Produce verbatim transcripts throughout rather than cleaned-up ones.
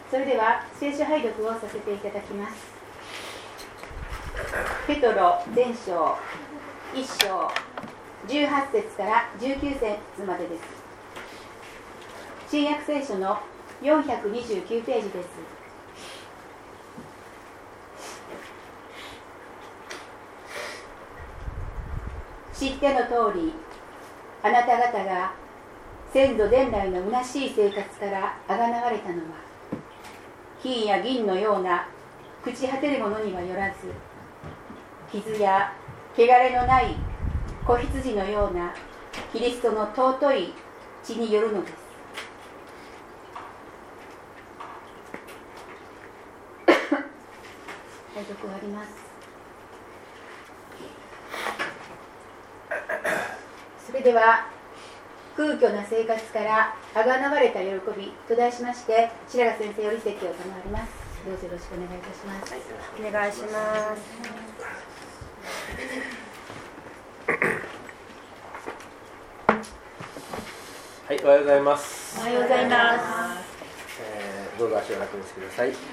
それでは聖書拝読をさせていただきます。ペトロ前書いっ章じゅうはち節からじゅうきゅう節までです。新約聖書のよんひゃくにじゅうきゅうページです。知っての通り、あなた方が先祖伝来の虚しい生活からあがなわれたのは、金や銀のような朽ち果てるものにはよらず、傷や汚れのない子羊のようなキリストの尊い血によるのです。拝読終わります。それでは空虚な生活からあがなわれた喜びと題しまして、白髪先生より説教を賜ります。どうぞよろしくお願いいたします。 お願いします。 はい、おはようございます。 おはようございます。 えー、どうぞ足を楽にしてください。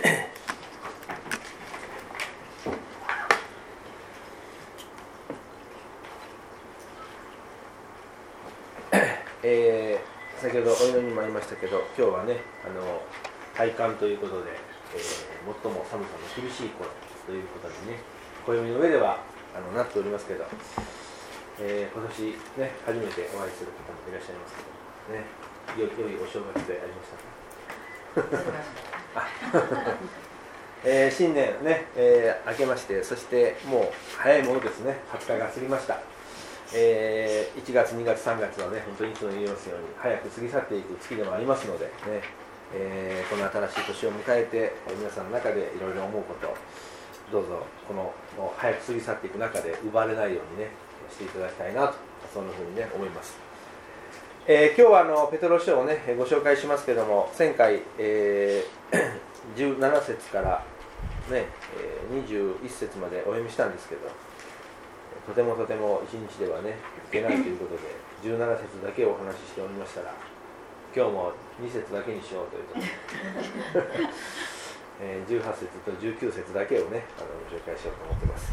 えー、先ほどお祈りにもありましたけど、今日はね、あの体感ということで、えー、最も寒さの厳しい頃ということにね、暦の上ではあのなっておりますけど、えー、今年ね、初めてお会いする方もいらっしゃいますけどね、良いお正月でありましたか。えー、新年ね、えー、明けまして、そしてもう早いものですね、はつかが過ぎました。えー、いちがつ、にがつ、さんがつはね、本当にいつも言いますように早く過ぎ去っていく月でもありますので、ねえー、この新しい年を迎えて、皆さんの中でいろいろ思うことをどうぞこの早く過ぎ去っていく中で奪われないようにねしていただきたいなと、そんなふうにね思います。えー、今日はあのペトロ書をねご紹介しますけども、前回、えー、じゅうなな節からね、えー、にじゅういち節までお読みしたんですけど、とてもとても一日ではねいけないということでじゅうなな節だけお話ししておりましたら、今日もに節だけにしようということでえー、じゅうはち節とじゅうきゅう節だけをねあのご紹介しようと思ってます。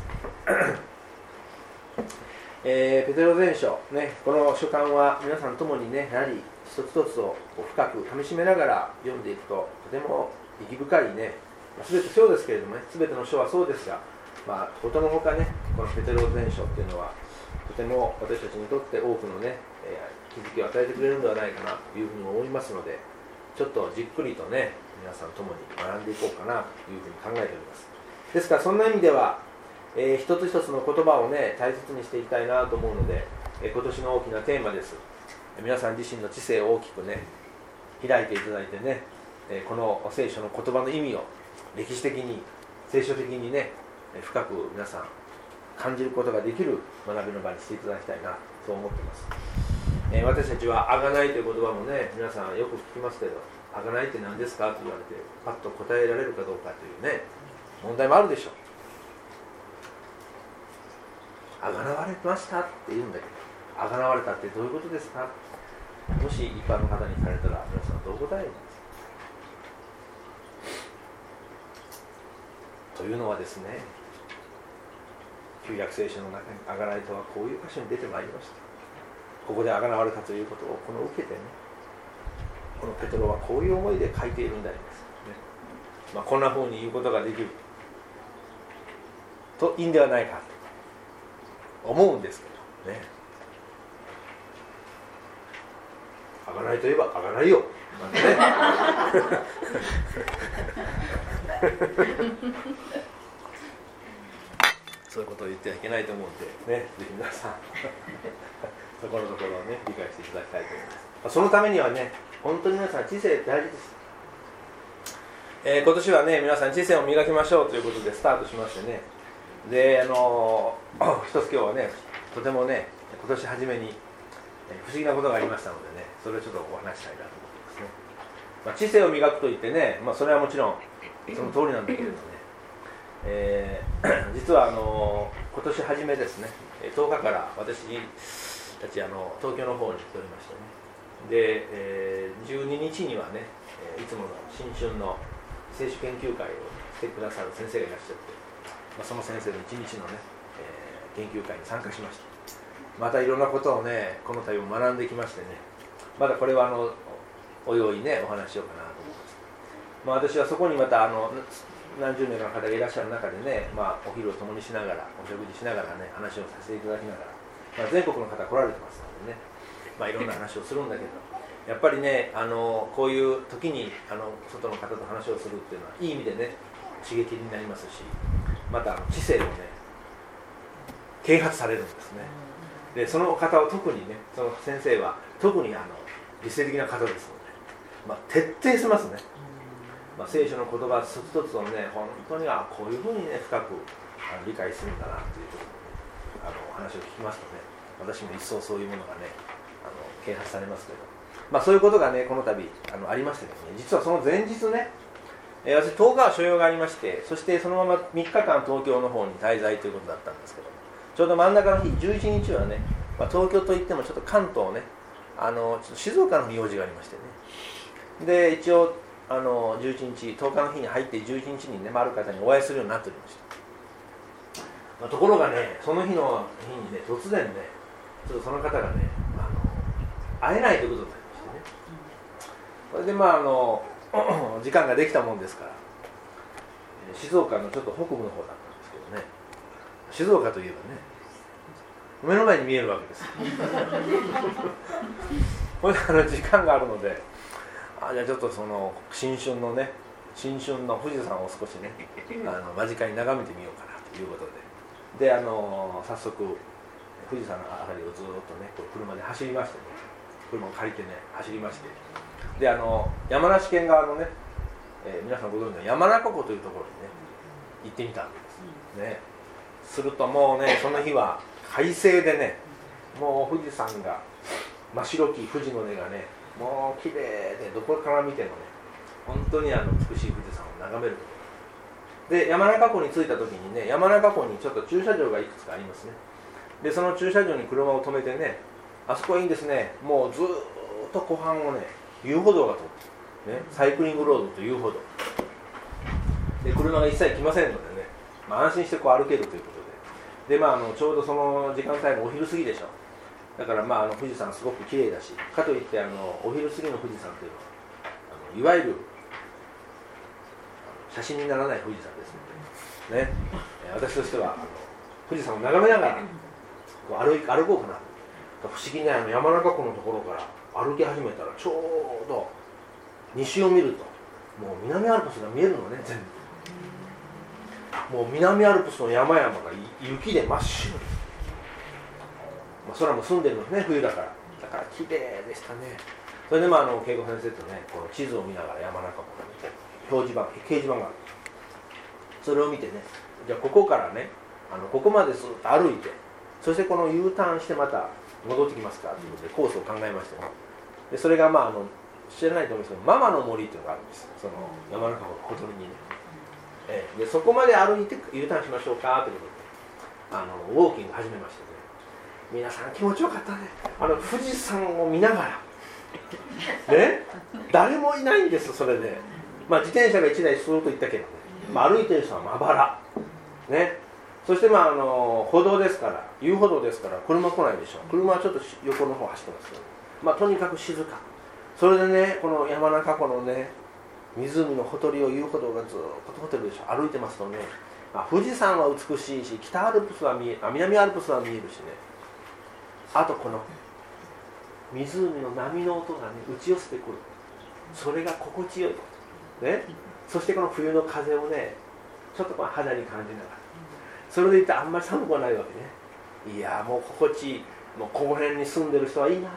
えー、ペテロ前書、ね、この書簡は皆さんともにねやはり一つ一つを深くかみしめながら読んでいくと、とても意義深いね、全てそうですけれどもね、全ての書はそうですが、まあ、ことのほかね、このペテロ前書っていうのはとても私たちにとって多くのね、えー、気づきを与えてくれるのではないかなというふうに思いますので、ちょっとじっくりとね皆さんともに学んでいこうかなというふうに考えております。ですからそんな意味では、えー、一つ一つの言葉をね大切にしていきたいなと思うので、えー、今年の大きなテーマです。皆さん自身の知性を大きくね開いていただいてね、えー、この聖書の言葉の意味を歴史的に聖書的にね深く皆さん感じることができる学びの場にしていただきたいなと思っています。えー、私たちはあがないという言葉もね皆さんよく聞きますけど、あがないって何ですかと言われてパッと答えられるかどうかというね問題もあるでしょう。あがなわれましたって言うんだけど、あがなわれたってどういうことですか、もし一般の方に聞かれたら皆さんどう答えるんですかというのはですね、旧約聖書の中にあがないとはこういう箇所に出てまいりました。ここであがなわれたということをこの受けてね、このペトロはこういう思いで書いているんであります、ね。まあ、こんな風に言うことができるといいんではないかと思うんですけどね。あがないといえばあがないよなんてねそういうことを言ってはいけないと思うんでね、ぜひ皆さんそこのところをね理解していただきたいと思います。そのためにはね、本当に皆さん知性大事です。えー、今年はね皆さん知性を磨きましょうということでスタートしましてね、であのー、一つ今日はねとてもね今年初めに不思議なことがありましたのでね、それをちょっとお話したいなと思ってますね。まあ、知性を磨くといってね、まあ、それはもちろんその通りなんだけれどね、えー、実はあの今年初めですね、とおかから私たちあの東京の方に来ておりましてね、で、えー、じゅうににちにはね、ええー、いつもの新春の聖書研究会をしてくださる先生がいらっしゃって、まあ、その先生の一日のね、えー、研究会に参加しました。またいろんなことをねこの度も学んできましてね、まだこれはあのおいおいねお話しようかなと思います。まあ、私はそこにまたあの何十名かの方がいらっしゃる中でね、まあ、お昼を共にしながらお食事しながらね話をさせていただきながら、まあ、全国の方来られてますのでね、まあ、いろんな話をするんだけどやっぱりねあのこういう時にあの外の方と話をするっていうのはいい意味でね刺激になりますし、また知性をね啓発されるんですね。でその方を特にねその先生は特にあの理性的な方ですので、まあ、徹底しますね。まあ、聖書の言葉一つ一つをね本当にはこういうふうにね深くあの理解するんだなということで、ね、あの話を聞きますとね私も一層そういうものがねあの啓発されますけど、まあ、そういうことがねこの度あのありましたけどね、実はその前日ね、えー、私とおかは所用がありまして、そしてそのままみっかかん東京の方に滞在ということだったんですけども、ちょうど真ん中の日じゅういちにちはね、まあ、東京といってもちょっと関東ねあのちょっと静岡の用事がありましてね、で一応あのじゅういちにちとおかの日に入ってじゅういちにちにねある方にお会いするようになっておりました。まあ、ところがねその日の日にね突然ねちょっとその方がねあの会えないということになりましてね、それでまああの時間ができたもんですから静岡のちょっと北部の方だったんですけどね、静岡といえばね目の前に見えるわけです。これであの時間があるので、あじゃあちょっとその新春のね新春の富士山を少しねあの間近に眺めてみようかなということで、であの早速富士山のあたりをずっとねこう車で走りましてね、車を借りてね走りまして、であの山梨県側のね、えー、皆さんご存知の山中湖というところにね行ってみたわけですね。するともうねその日は快晴でね、もう富士山が真っ白き富士の根がねもう綺麗でどこから見てもね本当にあの美しい富士山を眺めることで、山中湖に着いた時にね山中湖にちょっと駐車場がいくつかありますね。でその駐車場に車を止めてね、あそこはいいんですね、もうずっと湖畔をね遊歩道が通ってね、サイクリングロードと遊歩道で車が一切来ませんのでね、まあ、安心してこう歩けるということで、で、まあ、あのちょうどその時間帯もお昼過ぎでしょ。だからまああの富士山すごく綺麗だし、かといってあのお昼過ぎの富士山というのはあのいわゆる写真にならない富士山ですので、ね、私としてはあの富士山を眺めながらこう 歩, 歩こうかなと。不思議にあの山中湖のところから歩き始めたらちょうど西を見るともう南アルプスが見えるのね、全部。もう南アルプスの山々が雪で真っ白です。まあ、空も澄んでるのですね、冬だから。だから綺麗でしたね。それでまああの恵子先生とねこの地図を見ながら山中湖の表示板掲示板がある。それを見てね、じゃあここからねあのここまでずっと歩いて、そしてこの U ターンしてまた戻ってきますかということでコースを考えましてね、でそれがまああの知らないと思うんですけどママの森っていうのがあるんです。その山中湖のほとりにね、えー、でそこまで歩いて U ターンしましょうかということであのウォーキング始めましてね、皆さん気持ちよかったね。あの富士山を見ながらね、誰もいないんです。それでまあ自転車がいちだいスーッと行ったけどね、まあ、歩いてる人はまばらね。そしてまああの歩道ですから遊歩道ですから車来ないでしょ。車はちょっと横の方走ってますけど、まあとにかく静か。それでねこの山中湖のね湖のほとりを遊歩道がずっと通ってるでしょ。歩いてますとね、まあ、富士山は美しいし北アルプスは見えあ南アルプスは見えるしね、あとこの湖の波の音がね打ち寄せてくる、それが心地よいことね。そしてこの冬の風をねちょっとまあ肌に感じながら、それでいってあんまり寒くはないわけね。いやもう心地いい、もうこの辺に住んでる人はいいなと、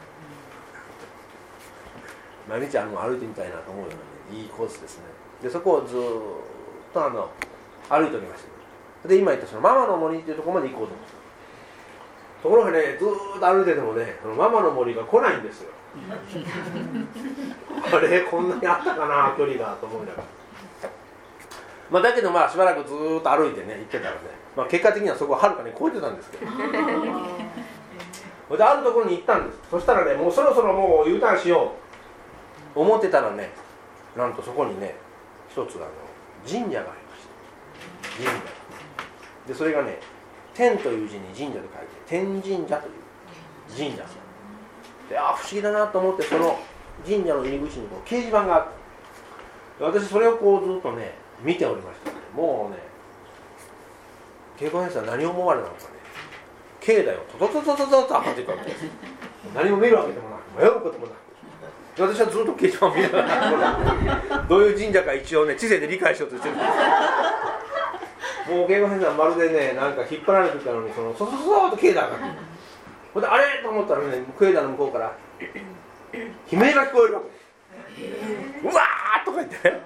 毎日あの歩いてみたいなと思うような、ね、いいコースですね。でそこをずっとあの歩いておりました。で今言ったそのママの森っていうところまで行こうと思って、ところがねずーっと歩いててもねそのママの森が来ないんですよ。あれこんなにあったかな距離がと思いながら、まあ、だけどまあしばらくずーっと歩いてね行ってたらね、まあ、結果的にはそこははるかに超えてたんですけどであるところに行ったんです。そしたらねもうそろそろもう U ターンしよう思ってたらねなんとそこにね一つあの神社がありました。神社で、それがね天という字に神社で書いて天神社という神社さんで、あ不思議だなと思って、その神社の入り口にこう掲示板があった。私それをこうずっとね見ておりました、ね、もうね稽古先生は何を思われたのかね、境内をトトトトトトトっていくわけです。何も見るわけでもなく迷うこともなく、私はずっと掲示板を見ながらどういう神社か一応ね知性で理解しようとしてるんです。もう稽古先生はまるでねなんか引っ張られてたのに、そのそそそそっと境内が上がって、ほんであれと思ったらね境内の向こうから悲鳴が聞こえるわけです。うわーとか言ってね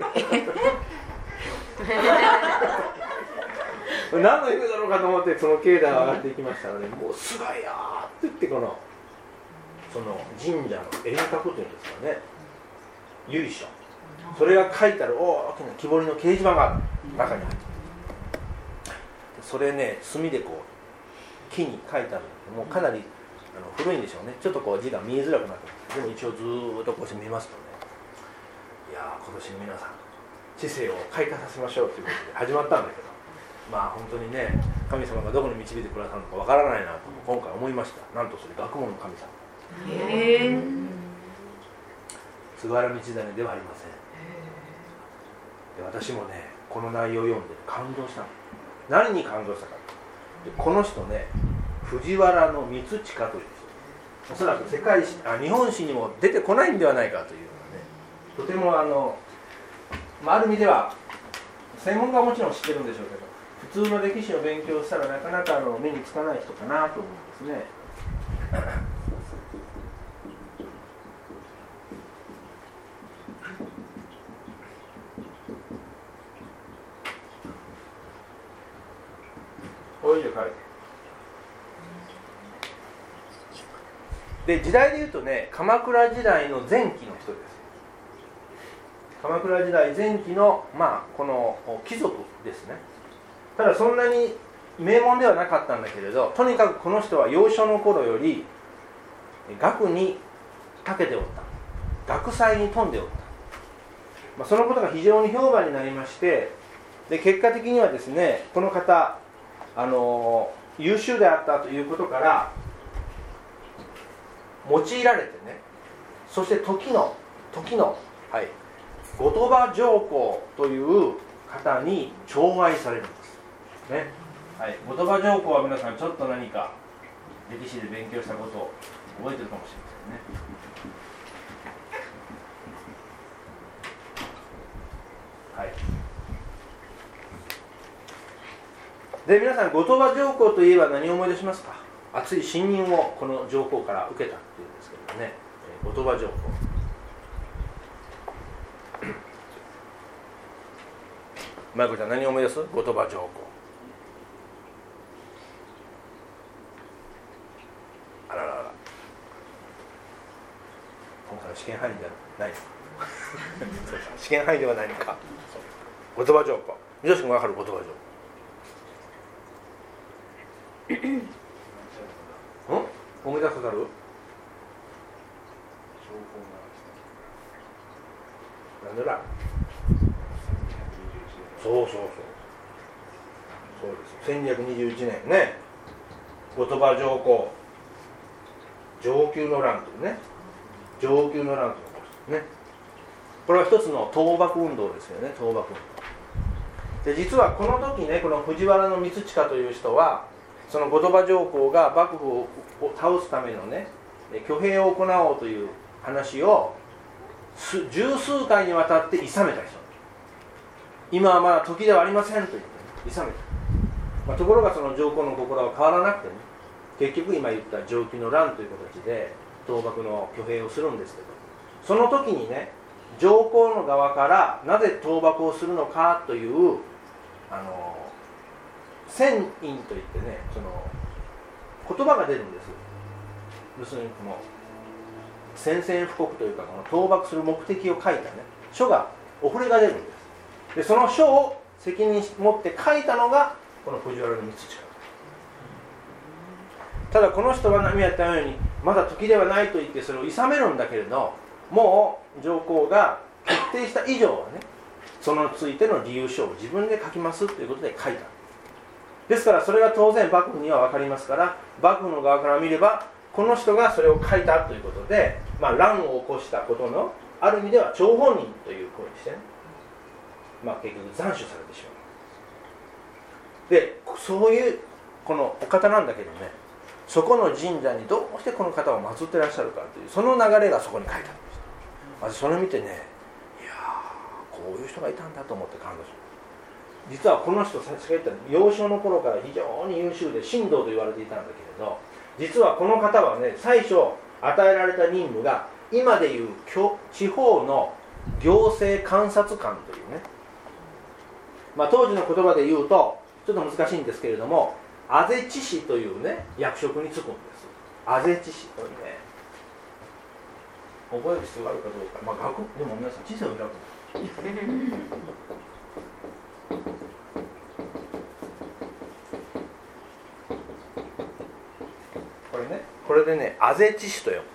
何の意味だろうかと思って、その境内が上がっていきましたので、もうすごいよーって言って、このその神社の遠隔というんですかね、由緒、それが書いてある大きな木彫りの掲示板がある中に入って、それね墨でこう木に書いてあるので、もうかなりあの古いんでしょうね。ちょっとこう字が見えづらくなってます。でも一応ずーっとこうして見ますとね、いやー今年の皆さん知性を開花させましょうということで始まったんだけど、まあ本当にね神様がどこに導いてくださるのかわからないなと今回思いました。なんとそれ学問の神様、へー、菅原道真ではありません。で私もねこの内容を読んで感動したの。何に感動したか、でこの人ね藤原道親という人、おそらく世界史あ日本史にも出てこないんではないかというようなね、とてもあの、まあ、ある意味では専門家はもちろん知ってるんでしょうけど、普通の歴史を勉強したらなかなかあの目につかない人かなと思うんですね。こういう字を書いて、で時代でいうとね鎌倉時代の前期の人です。鎌倉時代前期のまあこの貴族ですね。ただそんなに名門ではなかったんだけれど、とにかくこの人は幼少の頃より学に長けておった、学祭に富んでおった、まあ、そのことが非常に評判になりまして、で結果的にはですねこの方あの優秀であったということから用いられてね、そして時の時の、はい、後鳥羽上皇という方に寵愛されるんですね。はい、後鳥羽上皇は皆さんちょっと何か歴史で勉強したことを覚えてるかもしれませんね。はい。で皆さん後鳥羽上皇といえば何を思い出しますか？熱い信任をこの上皇から受けたっていうんですけどね、後鳥羽上皇。マイコちゃん何を思い出す？後鳥羽上皇。あららら。今回の試験範囲ではないそうか試験範囲ではないのか。後鳥羽上皇。三好君が分かる後鳥羽上皇。ん？思い出すことある？なんでだ？そうそうそうそうです。せんにひゃくにじゅういちねんね、後鳥羽上皇承久の乱というね、承久の乱ということですね。これは一つの倒幕運動ですよね、倒幕運動で、実はこの時ね、この藤原道親という人はその後鳥羽上皇が幕府を倒すためのね挙兵を行おうという話を十数回にわたって諌めた人、今はまだ時ではありませんと言って、ね、諌めた、まあ、ところがその上皇の心は変わらなくてね、結局今言った承久の乱という形で倒幕の挙兵をするんですけど、その時にね上皇の側からなぜ倒幕をするのかというあの宣印といってね、その言葉が出るんです。要するにこの宣戦布告というか、この倒幕する目的を書いたね書が、お触れが出るんです。でその書を責任持って書いたのがこの藤原道親。ただこの人は何やったようにまだ時ではないと言ってそれを諌めるんだけれど、もう上皇が決定した以上はね、そのついての理由書を自分で書きますということで書いた。ですからそれが当然幕府には分かりますから、幕府の側から見ればこの人がそれを書いたということで、まあ、乱を起こしたことのある意味では張本人という声にしてね、まあ、結局斬首されてしまう。でそういうこのお方なんだけどね、そこの神社にどうしてこの方を祀ってらっしゃるかというその流れがそこに書いてあるんです。私それを見てね、いやーこういう人がいたんだと思って感動します。実はこの人、先ほど言った幼少の頃から非常に優秀で神道と言われていたんだけれど、実はこの方はね、最初与えられた任務が今でいう地方の行政監察官というね、まあ、当時の言葉で言うとちょっと難しいんですけれども、あぜ知事というね役職に就くんです。あぜ知事というね、覚える必要があるかどうか、まあ、学でも皆さん知性を開くこれね、これでね、あぜ知事とよ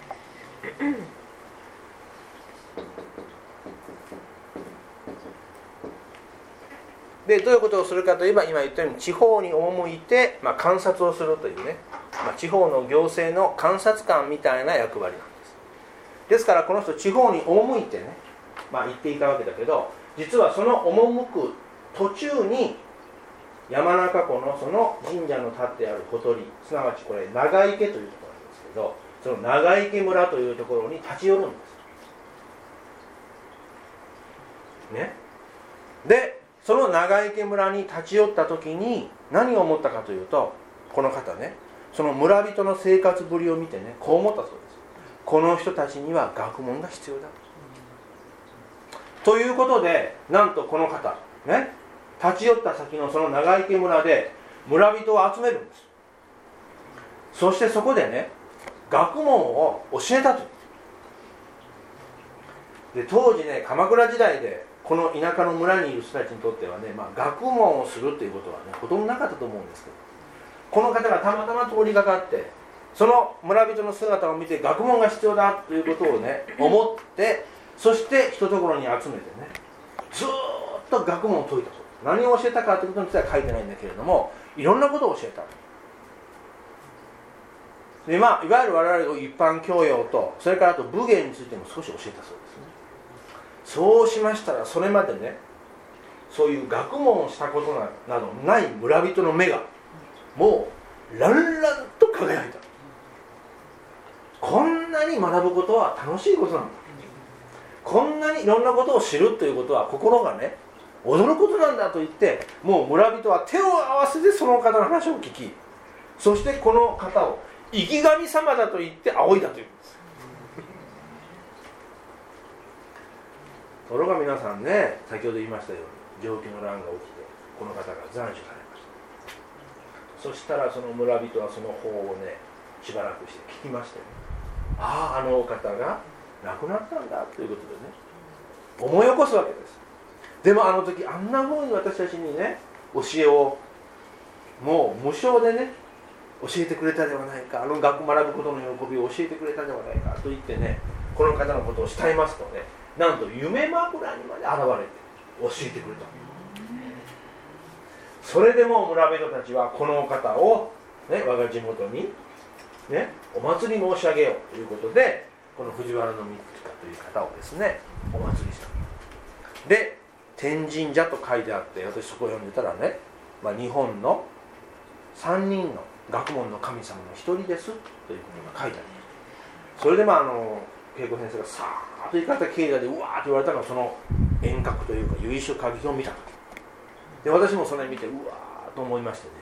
で、どういうことをするかといえば、今言ったように地方に赴いて、まあ、観察をするというね、まあ、地方の行政の監察官みたいな役割なんです。ですからこの人地方に赴いてね、まあ、行っていたわけだけど、実はその赴く途中に山中湖のその神社の立ってあるほとり、すなわちこれ長池というところなんですけど、その長池村というところに立ち寄るんですね。でその長池村に立ち寄った時に何を思ったかというと、この方ね、その村人の生活ぶりを見てね、こう思ったそうです。この人たちには学問が必要だということで、なんとこの方ね、立ち寄った先のその長池村で村人を集めるんです。そしてそこでね、学問を教えたという。で当時ね、鎌倉時代でこの田舎の村にいる人たちにとってはね、まあ、学問をするということはね、ほとんどなかったと思うんですけど、この方がたまたま通りがかって、その村人の姿を見て学問が必要だということをね思って、そして一ところに集めてね、ずーっと学問を説いたそうです。何を教えたかということについては書いてないんだけれども、いろんなことを教えた。で、まあ、いわゆる我々の一般教養と、それからあと武芸についても少し教えたそうですね。そうしましたら、それまでね、そういう学問をしたことなどない村人の目がもうランランと輝いた。こんなに学ぶことは楽しいことなんだ、こんなにいろんなことを知るということは心がね踊ることなんだと言って、もう村人は手を合わせてその方の話を聞き、そしてこの方を生き神様だと言って仰いだというんです。ところが皆さんね、先ほど言いましたように上記の乱が起きて、この方が斬首されました。そしたらその村人はその法をねしばらくして聞きましてね、ああ、あのお方が亡くなったんだということでね、思い起こすわけです。でもあの時あんな風に私たちにね教えをもう無償でね教えてくれたではないか、あの学学ぶことの喜びを教えてくれたではないかと言ってね、この方のことを慕いますとね、なんと夢枕にまで現れて教えてくれた。それでも村人たちはこのお方を、ね、我が地元に、ね、お祭り申し上げようということで、この藤原道親という方をですねお祭りした。で天神社と書いてあって、私そこを読んでたらね、まあ、日本のさんにんの学問の神様の一人ですということが書いてある。それでまああの恵子先生がさーっと言い方経済でうわーって言われたのは、その遠隔というか由緒書きを見たときで、私もそれ見てうわーと思いましてね、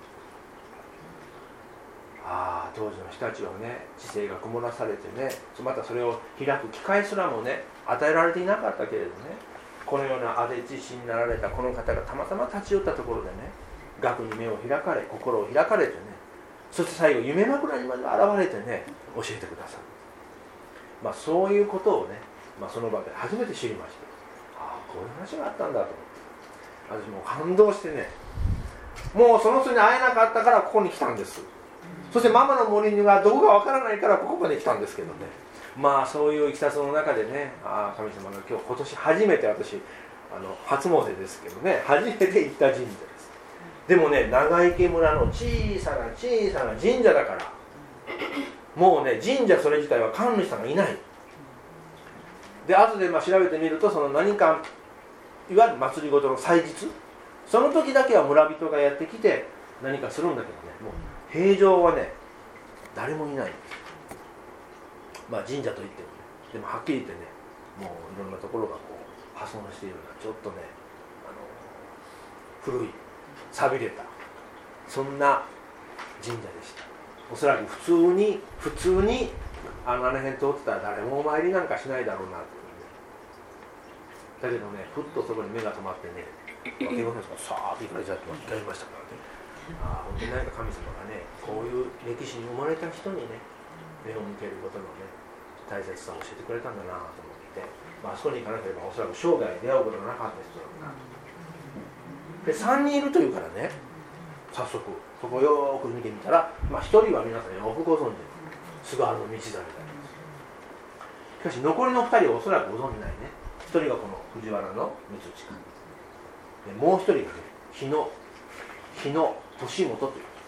ああ当時の人たちはね知性が曇らされてね、またそれを開く機会すらもね与えられていなかったけれどね、このようなあぜ知識になられたこの方がたまたま立ち寄ったところでね、学に目を開かれ心を開かれてね、そして最後夢枕にまで現れてね教えてくださる。まあそういうことをね、まあ、その場で初めて知りまして、ああこういう話があったんだと思って、私もう感動してね、もうその人に会えなかったからここに来たんです。そしてママの森にはどこかわからないからここまで来たんですけどね、 まあそういういきさつの中でね、ああ神様が今日今年初めて私あの初詣ですけどね、初めて行った神社です。でもね、長池村の小さな小さな神社だから、もうね神社それ自体は神主さんがいない。で後でまあ調べてみると、その何かいわゆる祭りごとの祭日、その時だけは村人がやってきて何かするんだけどね、もう平常はね誰もいないんです。まあ神社といってもね、でもはっきり言ってね、もういろんなところがこう破損しているような、ちょっとねあの古い寂れたそんな神社でした。おそらく普通に普通にあのあの辺通ってたら誰もお参りなんかしないだろうなというね。だけどね、ふっとそこに目が止まってね、分け物がさーっと行かれちゃって光りましたからね。ああ、本当に何か神様がね、こういう歴史に生まれた人にね、目を向けることのね、大切さを教えてくれたんだなと思って、まあ、あそこに行かなければおそらく生涯出会うことがなかった人だろうな。で、さんにんいるというからね、早速、そこをよーく見てみたら、まあ、ひとりは皆さんよくご存知の菅原道真であります。しかし残りのふたりはおそらくご存じないね。ひとりがこの藤原の三親で、もうひとりがね、日野日野利元という。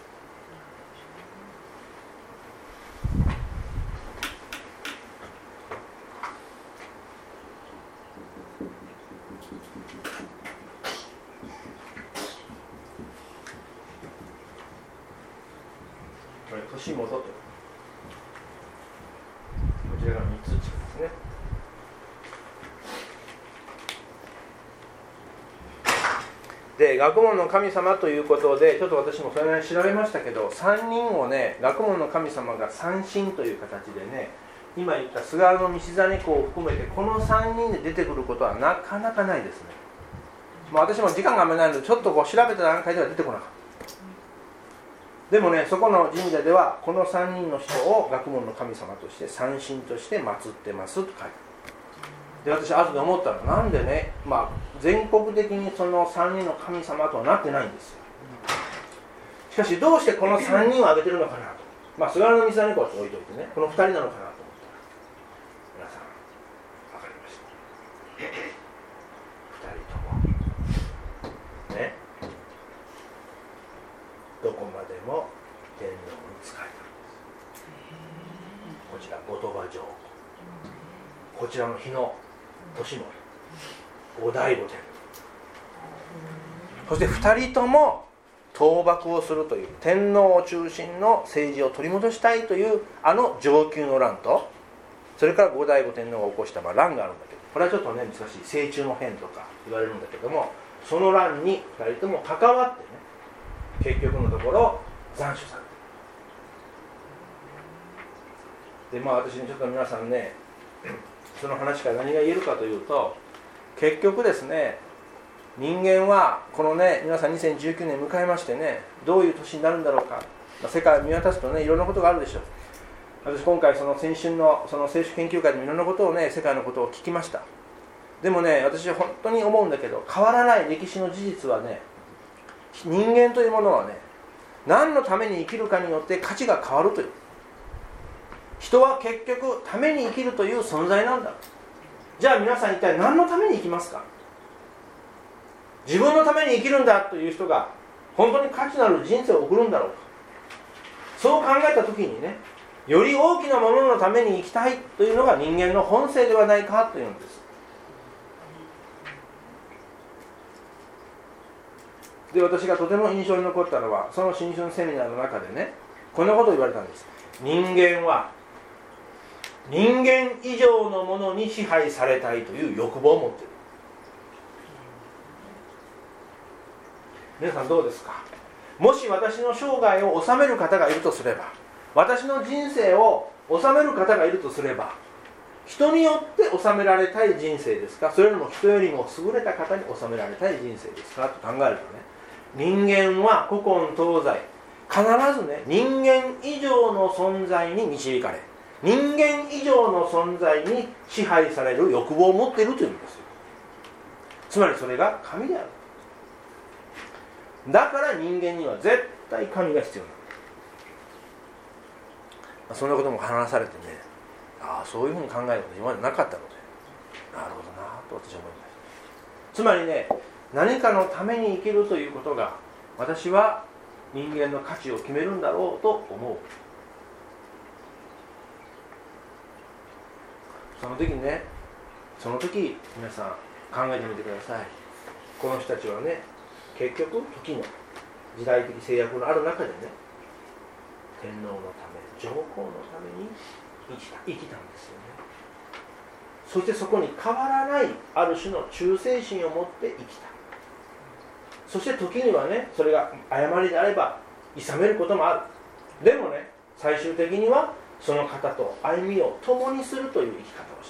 これ利元という、こちらが三親ですね。で、学問の神様ということで、ちょっと私もそれなりに調べましたけど、さんにんをね、学問の神様が三神という形でね、今言った菅原道真公を含めてこのさんにんで出てくることはなかなかないですね。まあ、私も時間があんまりないのでちょっとこう調べた段階では出てこなかった。でもね、そこの神社ではこのさんにんの人を学問の神様として三神として祀ってますと書いてある。で、私後で思ったら、なんでね、まあ、全国的にそのさんにんの神様とはなってないんですよ。しかしどうしてこのさんにんを挙げてるのかなと、まあ菅原道真公は置いといてね、このふたりなのかなと思ったら、皆さん分かりました。ふたりともね、どこまでも天皇に仕えたんです。こちら後鳥羽上皇、こちらの日野利盛、後醍醐天皇、そしてふたりとも討幕をするという、天皇を中心の政治を取り戻したいというあの承久の乱と、それから後醍醐天皇が起こしたまあ乱があるんだけど、これはちょっとね難しい、政中の変とか言われるんだけども、その乱にふたりとも関わってね、結局のところ斬首されて、でまあ私にちょっと皆さんね、その話から何が言えるかというと、結局ですね、人間はこのね、皆さんにせんじゅうきゅうねん迎えましてね、どういう年になるんだろうか、まあ、世界を見渡すとね、いろんなことがあるでしょう。私今回その先春のその聖書研究会でもいろんなことをね、世界のことを聞きました。でもね、私は本当に思うんだけど、変わらない歴史の事実はね、人間というものはね、何のために生きるかによって価値が変わるという。人は結局ために生きるという存在なんだ。じゃあ皆さん一体何のために生きますか。自分のために生きるんだという人が本当に価値のある人生を送るんだろうか。そう考えた時にね、より大きなもののために生きたいというのが人間の本性ではないかというんです。で、私がとても印象に残ったのは、その新春セミナーの中でね、こんなことを言われたんです。人間は人間以上のものに支配されたいという欲望を持っている。皆さんどうですか。もし私の生涯を治める方がいるとすれば、私の人生を治める方がいるとすれば、人によって治められたい人生ですか、それよりも人よりも優れた方に治められたい人生ですかと考えるとね、人間は古今東西必ずね、人間以上の存在に導かれ、人間以上の存在に支配される欲望を持っているというんですよ。つまりそれが神である。だから人間には絶対神が必要なんだ。そんなことも話されてね、あああそういうふうに考えること今までなかったので、なるほどなと私は思いました。つまりね、何かのために生きるということが私は人間の価値を決めるんだろうと思う。その時にね、その時皆さん考えてみてください。この人たちはね、結局時の時代的制約のある中でね、天皇のため、上皇のために生きた、生きたんですよね。そしてそこに変わらないある種の忠誠心を持って生きた。そして時にはね、それが誤りであれば諌めることもある。でもね、最終的にはその方と歩みを共にするという生き方をした。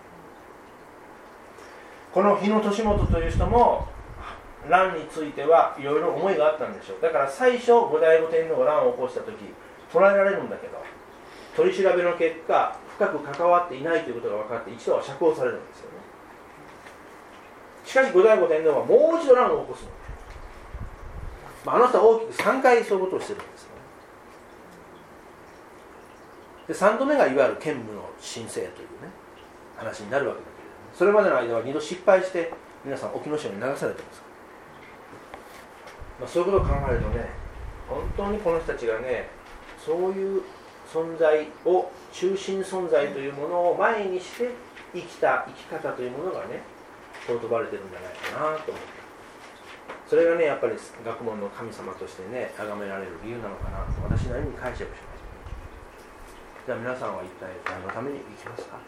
この日野利元という人も乱についてはいろいろ思いがあったんでしょう。だから最初後醍醐天皇が乱を起こした時捕らえられるんだけど、取り調べの結果深く関わっていないということが分かって一度は釈放されるんですよね。しかし後醍醐天皇はもう一度乱を起こすの、まあ、あの人は大きくさんかいそういうことをしてるんですよね。でさんどめがいわゆる建武の新政というね話になるわけだけれども、それまでの間はにど失敗して皆さん沖ノ島に流されてますから、まあ、そういうことを考えるとね、本当にこの人たちがね、そういう存在を中心存在というものを前にして生きた生き方というものがね尊ばれてるんじゃないかなと思って、それがねやっぱり学問の神様としてね崇められる理由なのかなと私なりに解釈しました。じゃあ皆さんは一体何のために生きますか。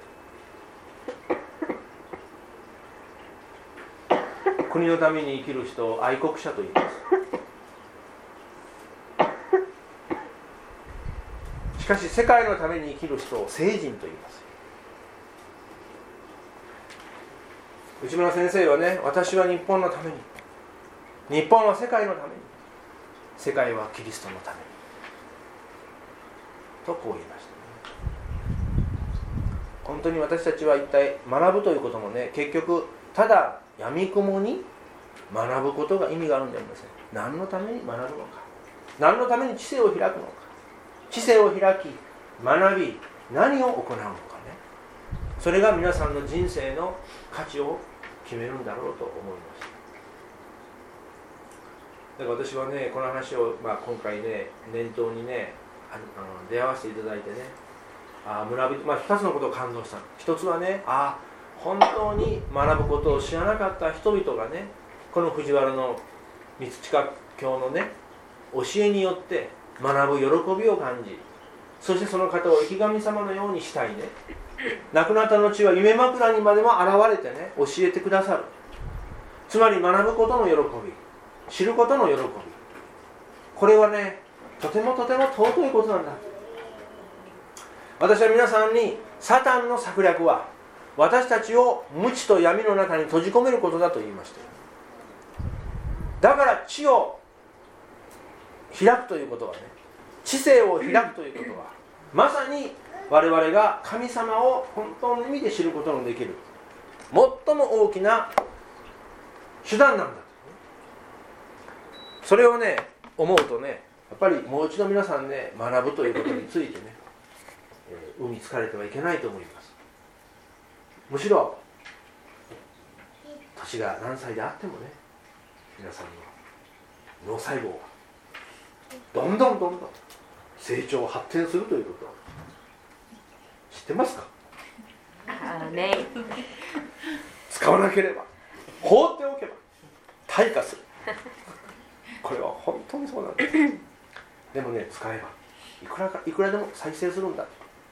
国のために生きる人を愛国者と言います。しかし世界のために生きる人を聖人と言います。内村先生はね、私は日本のために、日本は世界のために、世界はキリストのためにとこう言いましたね。本当に私たちは一体学ぶということもね、結局ただ闇雲に学ぶことが意味があるんじゃありません。何のために学ぶのか、何のために知性を開くのか、知性を開き学び何を行うのかね、それが皆さんの人生の価値を決めるんだろうと思いました。だから私はねこの話を、まあ、今回ね念頭にねあの出会わせていただいてね、あ村人、まあ、ふたつのことを感動した。一つはね、あ本当に学ぶことを知らなかった人々がね、この藤原の三近教のね教えによって学ぶ喜びを感じ、そしてその方を生き神様のようにしたいね。亡くなった後は夢枕にまでも現れてね教えてくださる。つまり学ぶことの喜び、知ることの喜び、これはねとてもとても尊いことなんだ。私は皆さんにサタンの策略は私たちを無知と闇の中に閉じ込めることだと言いました。だから知を開くということはね、知性を開くということはまさに我々が神様を本当の意味で知ることのできる最も大きな手段なんだ。それをね思うとね、やっぱりもう一度皆さんね学ぶということについてね、えー、海疲れてはいけないと思います。むしろ年が何歳であってもね、皆さんの脳細胞がどんどんどんどん成長発展するということを知ってますか？ あね、 使わなければ放っておけば退化する。これは本当にそうなんです。でもね、使えばいくらかいくらでも再生するんだ。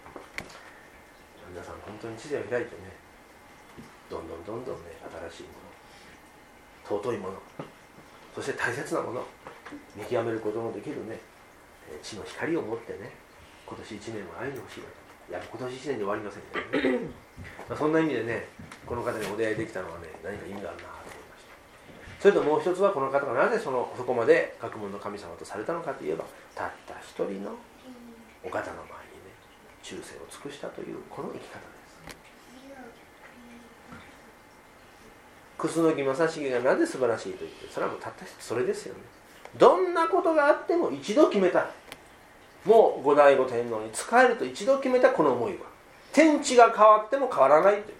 皆さん本当に知性を開いてね、どんどんどんどんね新しいもの、尊いもの、そして大切なもの見極めることのできるね知の光を持ってね、今年いちねんも歩んでほしい。いや今年いちねんで終わりませんけどね。まあそんな意味でね、この方にお出会いできたのはね、何か意味があるなと思いました。それともう一つは、この方がなぜそのそこまで学問の神様とされたのかといえば、たった一人のお方の前にね忠誠を尽くしたというこの生き方です。楠木正成がなぜ素晴らしいと言って、それはもうたったそれですよね。どんなことがあっても一度決めた、もう後醍醐天皇に仕えると一度決めたこの思いは天地が変わっても変わらないという。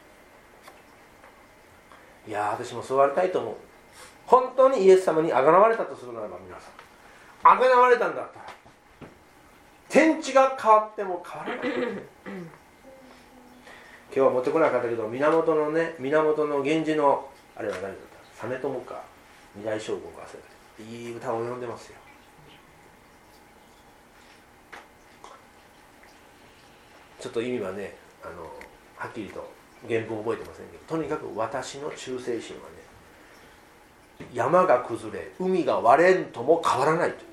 いや私もそうありたいと思う。本当にイエス様にあがなわれたとするならば、皆さんあがなわれたんだったら天地が変わっても変わらない今日は持ってこなかったけど、源のね源の源氏のあれは誰だった実朝か二代将軍が忘れた、いい歌を読んでますよ。ちょっと意味はねあのはっきりと原文覚えてませんけど、とにかく私の忠誠心はね、山が崩れ海が割れんとも変わらないという。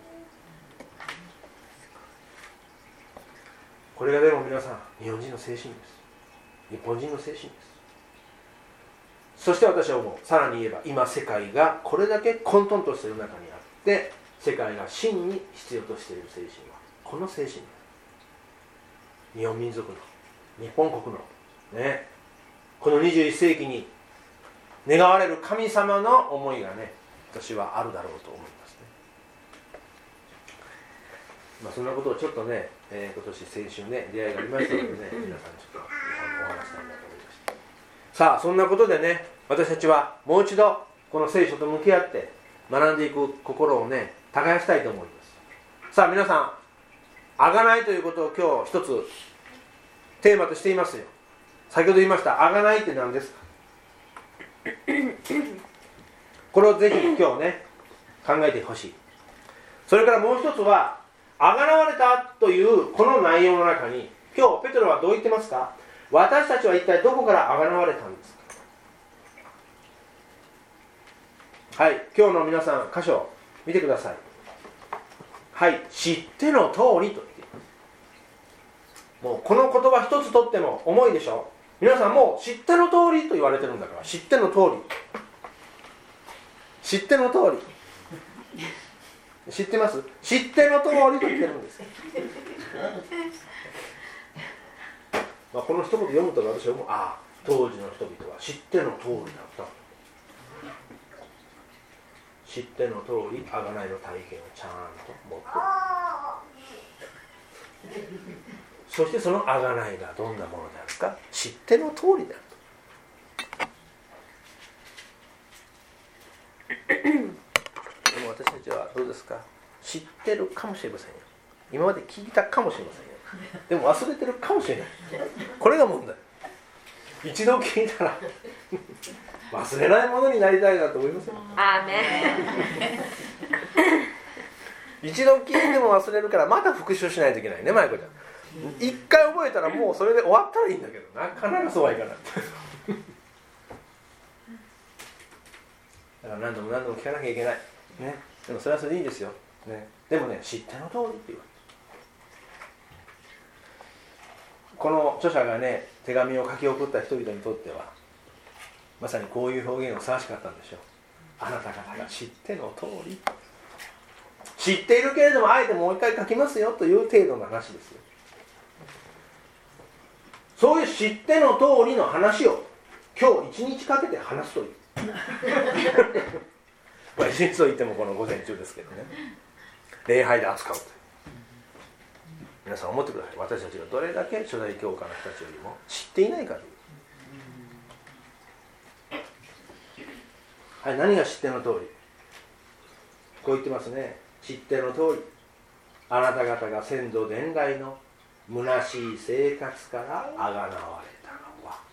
これがでも皆さん日本人の精神です。日本人の精神です。そして私は思う、さらに言えば今世界がこれだけ混沌としている中にあって、世界が真に必要としている精神はこの精神です。日本民族の日本国のね、このにじゅういっ世紀に願われる神様の思いがね、私はあるだろうと思いますね。まあそんなことをちょっとね、えー、今年先週ね出会いがありましたのでね、皆さんちょっとお話したいなと思いました。さあそんなことでね、私たちはもう一度この聖書と向き合って学んでいく心をね耕したいと思います。さあ皆さん、あがないということを今日一つテーマとしていますよ。先ほど言いましたあがないって何ですか。これをぜひ今日ね考えてほしい。それからもう一つは、あがなわれたというこの内容の中に今日ペテロはどう言ってますか。私たちは一体どこからあがなわれたんですか。はい、今日の皆さん箇所見てください。はい、知っての通りと言っています。もうこの言葉一つとっても重いでしょ。皆さんもう知っての通りと言われてるんだから、知っての通り、知っての通り、知ってます？知っての通りと言ってるんです。まあこの一言読むと私は思う、ああ当時の人々は知っての通りだった。知っての通り、あがないの体験をちゃんと持っている。そしてそのあがないがどんなものであるか知っての通りであると。でも私たちはどうですか。知ってるかもしれませんよ。今まで聞いたかもしれませんよ。でも忘れてるかもしれない。これが問題。一度聞いたら忘れないものになりたいなと思いません？ アーメン。一度聞いても忘れるからまた復習しないといけないね、マイコちゃん。一回覚えたらもうそれで終わったらいいんだけど、なかなかそうはいかない。だから何度も何度も聞かなきゃいけない、ね、でもそれはそれでいいんですよ、ね、でもね、知っての通りって言われる。この著者がね手紙を書き送った人々にとってはまさにこういう表現がふさわしかったんでしょう。あなた方が知っての通り、知っているけれどもあえてもう一回書きますよという程度の話ですよ。そういう知っての通りの話を今日一日かけて話すというまあ一日といってもこの午前中ですけどね、礼拝で扱うという。皆さん思ってください。私たちがどれだけ初代教会の人たちよりも知っていないかという。はい、何が知っての通り。こう言ってますね。知っての通り、あなた方が先祖伝来の虚しい生活からあがなわれたのは、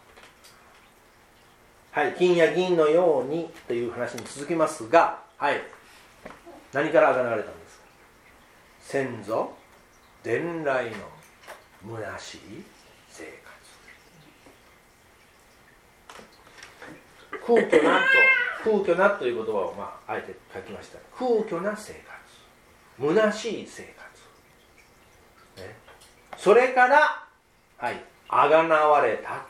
はい、金や銀のようにという話に続きますが、はい、何からあがなわれたんですか。先祖伝来の虚しい生活。空虚なと空虚なという言葉を、まあ、あえて書きました。空虚な生活、虚しい生活、ね、それからはいあがなわれた。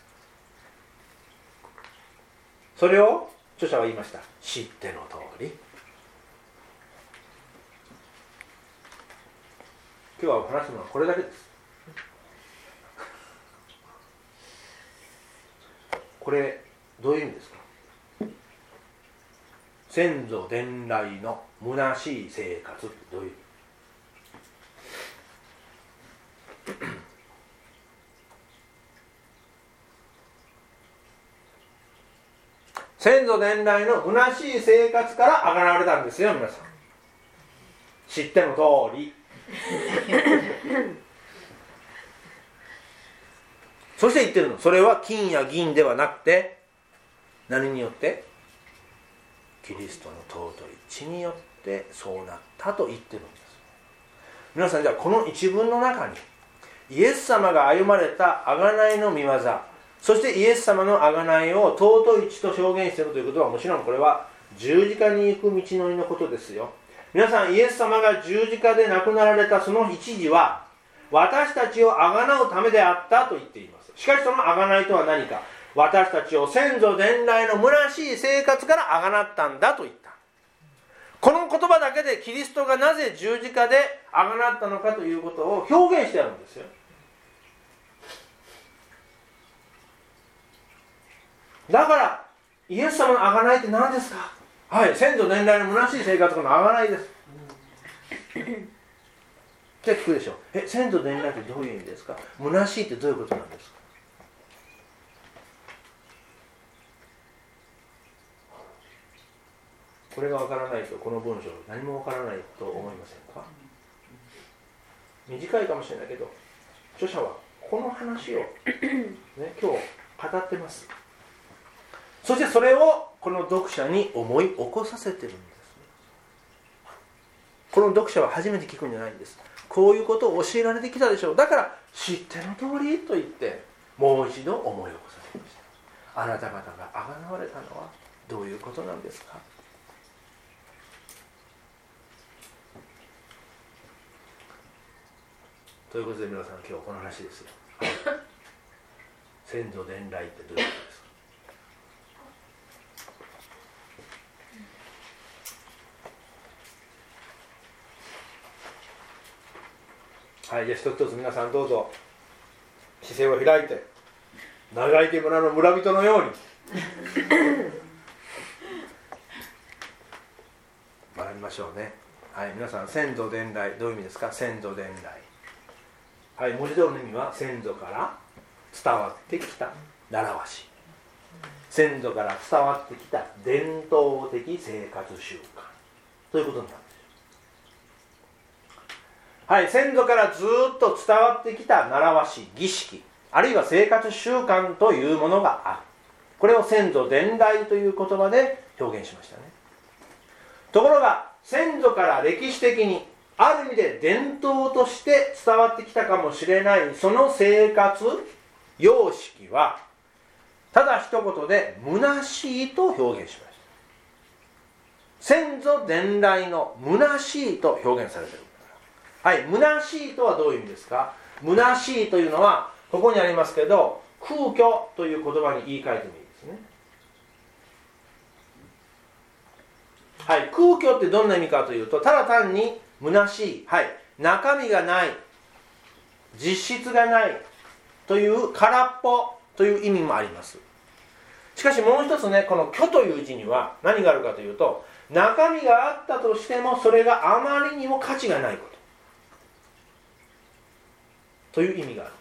それを著者は言いました。知っての通り。今日は話すのはこれだけです。これどういう意味ですか。先祖伝来の虚しい生活ってどういう意味。 先祖伝来の虚しい生活からあがなわれたんですよ。皆さん知っての通りそして言ってるの、それは金や銀ではなくて何によって、キリストの尊い血によってそうなったと言ってるんです。皆さん、じゃあこの一文の中にイエス様が歩まれた贖いの御業、そしてイエス様の贖いを尊い血と表現しているということは、もちろんこれは十字架に行く道のりのことですよ。皆さん、イエス様が十字架で亡くなられたその一時は私たちを贖うためであったと言っています。しかしその贖いとは何か、私たちを先祖伝来の虚しい生活から贖ったんだと言った。この言葉だけでキリストがなぜ十字架で贖ったのかということを表現してあるんですよ。だからイエス様の贖いって何ですか。はい、先祖伝来の虚しい生活からの贖いです。じゃあ聞くでしょう。え、先祖伝来ってどういう意味ですか。虚しいってどういうことなんですか。これがわからないとこの文章何もわからないと思いませんか。短いかもしれないけど著者はこの話を、ね、今日語ってます。そしてそれをこの読者に思い起こさせてるんです。この読者は初めて聞くんじゃないんです。こういうことを教えられてきたでしょう。だから知っての通りと言ってもう一度思い起こさせました。あなた方が贖われたのはどういうことなんですか。ということで皆さん、今日この話ですよ。先祖伝来ってどういうことですか。はい、じゃあ一つ一つ皆さんどうぞ姿勢を開いて、長池村の村人のように学びましょうね。はい、皆さん、先祖伝来どういう意味ですか。先祖伝来、はい、文字通りの意味は先祖から伝わってきた習わし、先祖から伝わってきた伝統的生活習慣ということになるんです。はい、先祖からずっと伝わってきた習わし、儀式、あるいは生活習慣というものがある。これを先祖伝来という言葉で表現しましたね。ところが先祖から歴史的にある意味で伝統として伝わってきたかもしれないその生活様式はただ一言で虚しいと表現しました。先祖伝来の虚しいと表現されている。はい、虚しいとはどういう意味ですか。虚しいというのはここにありますけど、空虚という言葉に言い換えてもいいですね。はい、空虚ってどんな意味かというと、ただ単に虚しい、はい、中身がない、実質がないという空っぽという意味もあります。しかしもう一つね、この虚という字には何があるかというと、中身があったとしてもそれがあまりにも価値がないことという意味があるんです。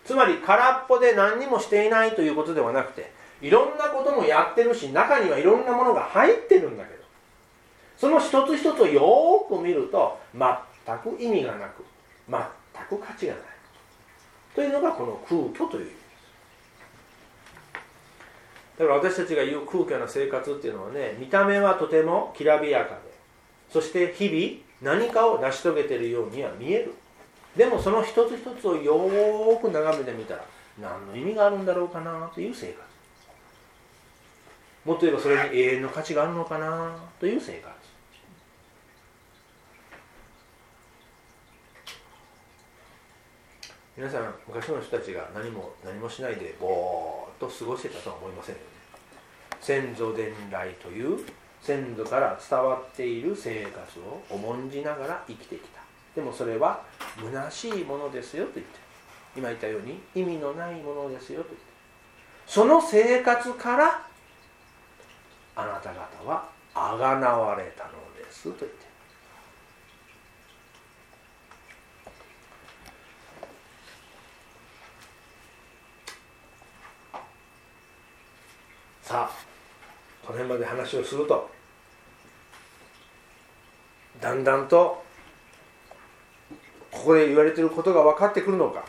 つまり空っぽで何にもしていないということではなくて、いろんなこともやってるし、中にはいろんなものが入ってるんだけど、その一つ一つをよーく見ると全く意味がなく、全く価値がないというのがこの空虚という意味です。だから私たちが言う空虚な生活っていうのはね、見た目はとてもきらびやかで、そして日々何かを成し遂げているようには見える。でもその一つ一つをよーく眺めてみたら何の意味があるんだろうかなという生活、もっと言えばそれに永遠の価値があるのかなという生活。皆さん、昔の人たちが何も何もしないでぼーっと過ごしてたとは思いませんよね。先祖伝来という先祖から伝わっている生活を重んじながら生きてきた。でもそれは虚しいものですよと言って、今言ったように意味のないものですよと言って、その生活からあなた方はあがなわれたのですと言って、 さあこの辺まで話をするとだんだんとここで言われていることが分かってくるのか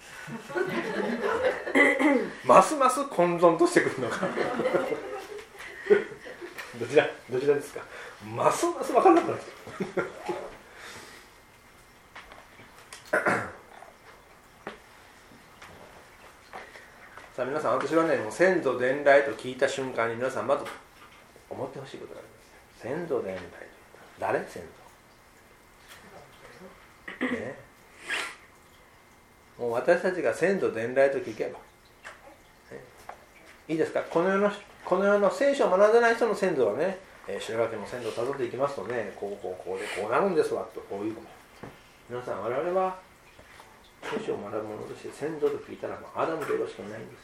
ますます混沌としてくるのかどちらどちらですか。ますます分からなくなるさあ皆さん、私はね、もう先祖伝来と聞いた瞬間に皆さんまず思ってほしいことがあります。先祖伝来、誰先祖、ね、もう私たちが先祖伝来と聞けば、ね、いいですか。この世のこの世の聖書を学んでない人の先祖はね、えー、白川家の先祖をたどっていきますとね、こうこうこうでこうなるんですわとこういう。皆さん、我々は聖書を学ぶものとして先祖と聞いたら、もうアダムとエバしかいないんです。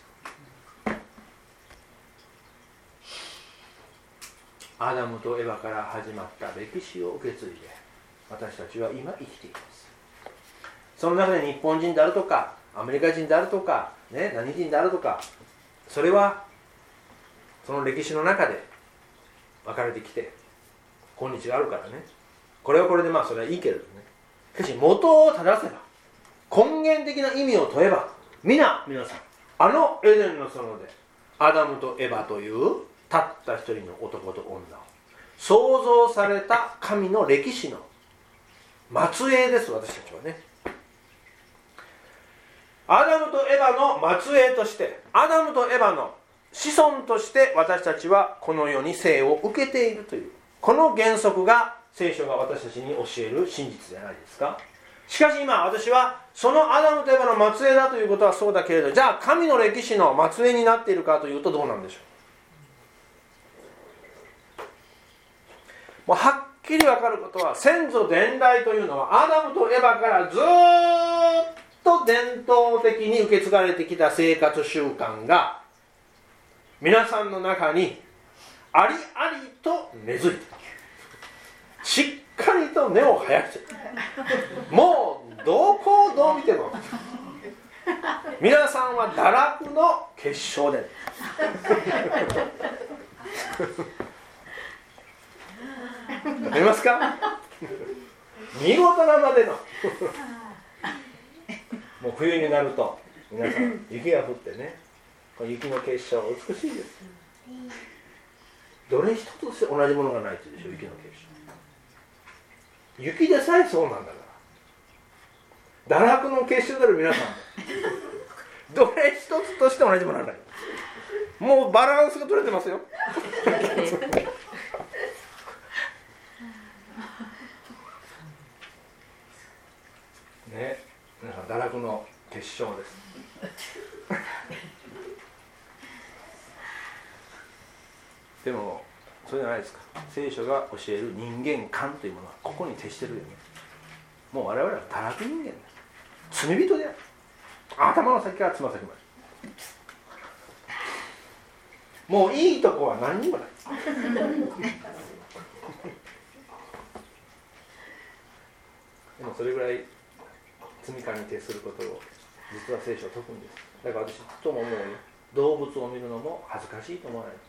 アダムとエバから始まった歴史を受け継いで私たちは今生きています。その中で日本人であるとかアメリカ人であるとか、ね、何人であるとか、それはその歴史の中で分かれてきて今日があるからね、これはこれでまあそれはいいけれどね。しかし元を正せば、根源的な意味を問えば、皆皆さん、あのエデンの園でアダムとエバというたった一人の男と女を創造された神の歴史の末裔です。私たちはね、アダムとエバの末裔として、アダムとエバの子孫として私たちはこの世に生を受けているという、この原則が聖書が私たちに教える真実じゃないですか。しかし今私はそのアダムとエバの末裔だということはそうだけれど、じゃあ神の歴史の末裔になっているかというとどうなんでしょう。もうはっきり分かることは、先祖伝来というのはアダムとエバからずっと伝統的に受け継がれてきた生活習慣が皆さんの中にありありと根付いている。しっかりと根を生やしている。もうどこをどう見ても皆さんは堕落の結晶でわかりますか。見事なまでのもう冬になると皆さん雪が降ってね、この雪の結晶美しいです。どれ一つ同じものがないというでしょう。雪の結晶、雪でさえそうなんだから。堕落の結晶である皆さんどれ一つとして同じものがない。もうバランスが取れてますよね、皆さん堕落の結晶ですでもそれじゃないですか。聖書が教える人間観というものはここに徹してるよね。もう我々は堕落人間です。罪人である。頭の先からつま先まで、もういいとこは何にもないでもそれぐらい罪観に徹することを実は聖書は説くんです。だから私とも思うよ、動物を見るのも恥ずかしいと思わない。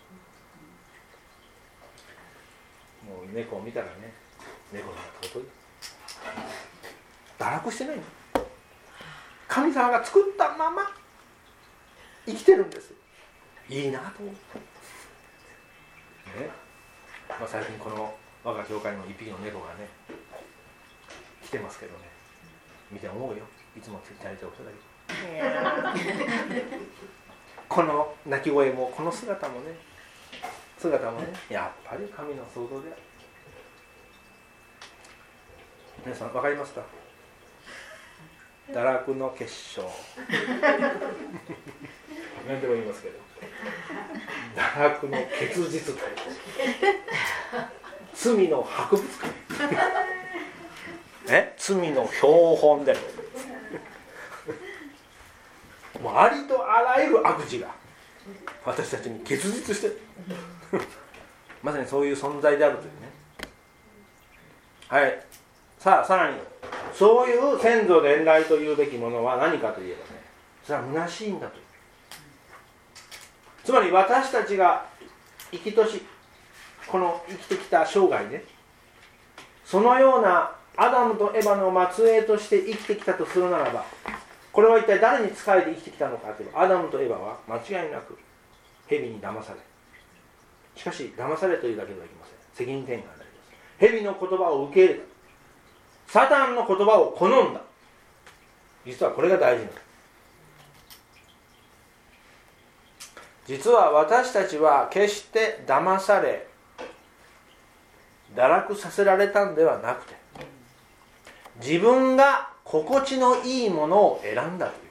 もう猫を見たらね、猫の尊い。堕落してないの。神様が作ったまま生きてるんです。いいなと思って、ね、まあ、最近この我が教会の一匹の猫がね来てますけどね、見て思うよ。いつもチャリチャリおしゃだけこの鳴き声もこの姿もね姿もねやっぱり神の創造である。皆さん分かりますか。堕落の結晶何でも言いますけど、堕落の結実体、罪の博物館え罪の標本でもうありとあらゆる悪事が私たちに結実してるまさにそういう存在であるというね。はい。さあさらにそういう先祖伝来というべきものは何かといえばね、それは虚しいんだと。つまり私たちが生きとしこの生きてきた生涯ね、そのようなアダムとエバの末裔として生きてきたとするならば、これは一体誰に仕えて生きてきたのかというと、アダムとエバは間違いなく蛇に騙され、しかし騙されというだけではいけません。責任転換になります。蛇の言葉を受け入れた、サタンの言葉を好んだ。実はこれが大事なんです。実は私たちは決して騙され堕落させられたんではなくて、自分が心地のいいものを選んだという。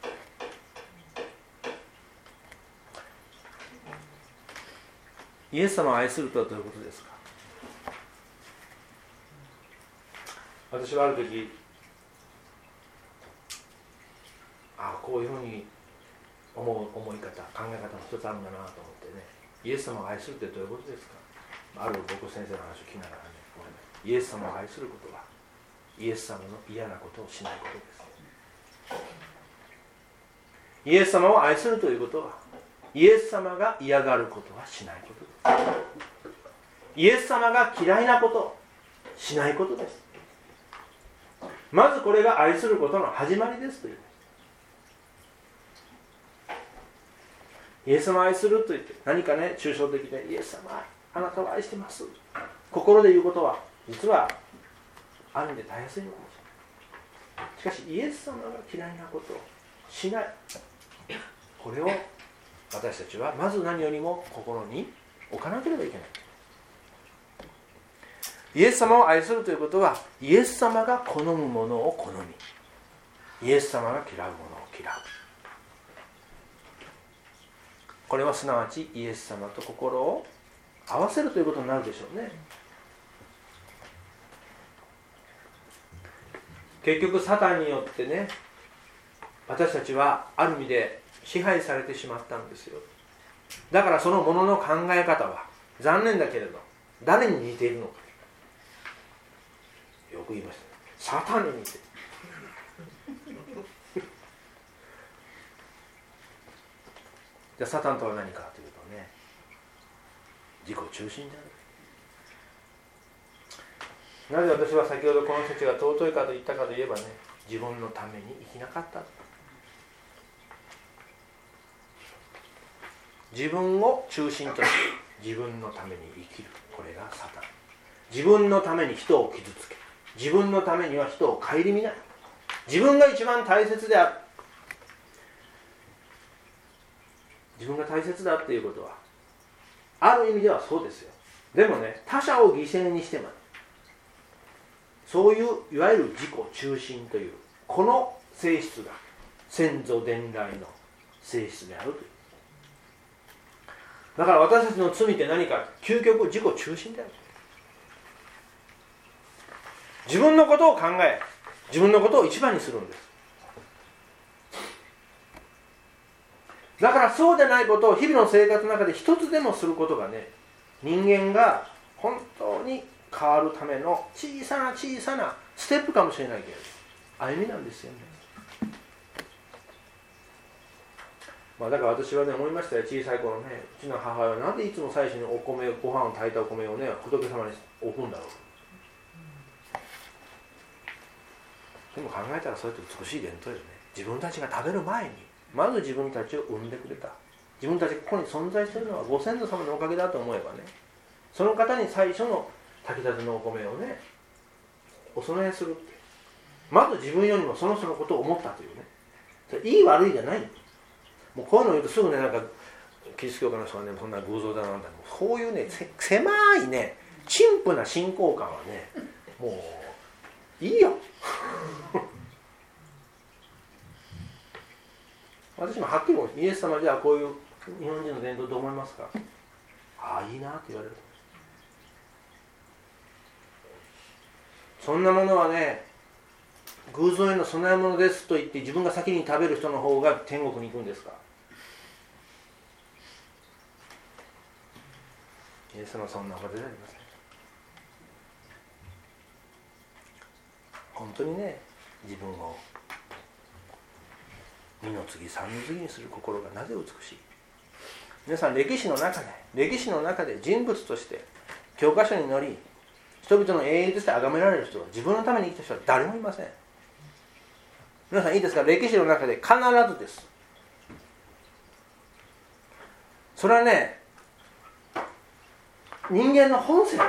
イエス様を愛するとはどういうことですか。私はある時、ああこういうふうに思う思い方、考え方も一つあるんだなと思ってね、イエス様を愛するってどういうことですか。ある僕先生の話を聞きながらね、イエス様を愛することはイエス様の嫌なことをしないことです。イエス様を愛するということはイエス様が嫌がることはしないことです。イエス様が嫌いなことをしないことです。まずこれが愛することの始まりですという。イエス様を愛すると言って何かね抽象的で、イエス様あなたを愛してます心で言うことは実はある意味で大変すぎるかもしれない。しかしイエス様が嫌いなことをしない、これを私たちはまず何よりも心に置かなければいけない。イエス様を愛するということはイエス様が好むものを好み、イエス様が嫌うものを嫌う。これはすなわちイエス様と心を合わせるということになるでしょうね。結局サタンによってね、私たちはある意味で支配されてしまったんですよ。だからそのものの考え方は残念だけれど誰に似ているのか、よく言いました、サタンに似ているじゃあサタンとは何かというとね、自己中心である。なぜ私は先ほどこの説が尊いかと言ったかといえばね、自分のために生きなかった。自分を中心として自分のために生きる、これがサタン。自分のために人を傷つけ、自分のためには人を顧みない、自分が一番大切である、自分が大切だっていうことはある意味ではそうですよ。でもね、他者を犠牲にしてまで、そういういわゆる自己中心というこの性質が先祖伝来の性質であるという。だから私たちの罪って何か、究極自己中心である。自分のことを考え、自分のことを一番にするんです。だからそうでないことを日々の生活の中で一つでもすることがね、人間が本当に変わるための小さな小さなステップかもしれないけれど歩みなんですよね。まあ、だから私はね思いましたよ、小さい頃ね、うちの母親はなんでいつも最初にお米、ご飯を炊いたお米をね仏様に置くんだろう。でも考えたらそれって美しい伝統よね。自分たちが食べる前にまず自分たちを産んでくれた、自分たちがここに存在しているのはご先祖様のおかげだと思えばね、その方に最初の炊きたてのお米をねお供えするって、まず自分よりもその人のことを思ったというね、それいい悪いじゃない。もうこういうのを言うとすぐね、なんかキリスト教家の人はねそんな偶像だなんだ、そういうね狭いね陳腐な信仰感はねもういいよ私もはっきり思う。イエス様じゃあこういう日本人の伝統どう思いますか。ああいいなって言われる。そんなものはね偶像への供え物ですと言って自分が先に食べる人の方が天国に行くんですか。イエス様はそんなことではありません。本当にね自分を二の次三の次にする心がなぜ美しい。 皆さん歴史の中で歴史の中で人物として教科書に載り人々の英雄として崇められる人は自分のために生きた人は誰もいません。皆さんいいですか、歴史の中で必ずです。それはね、人間の本性。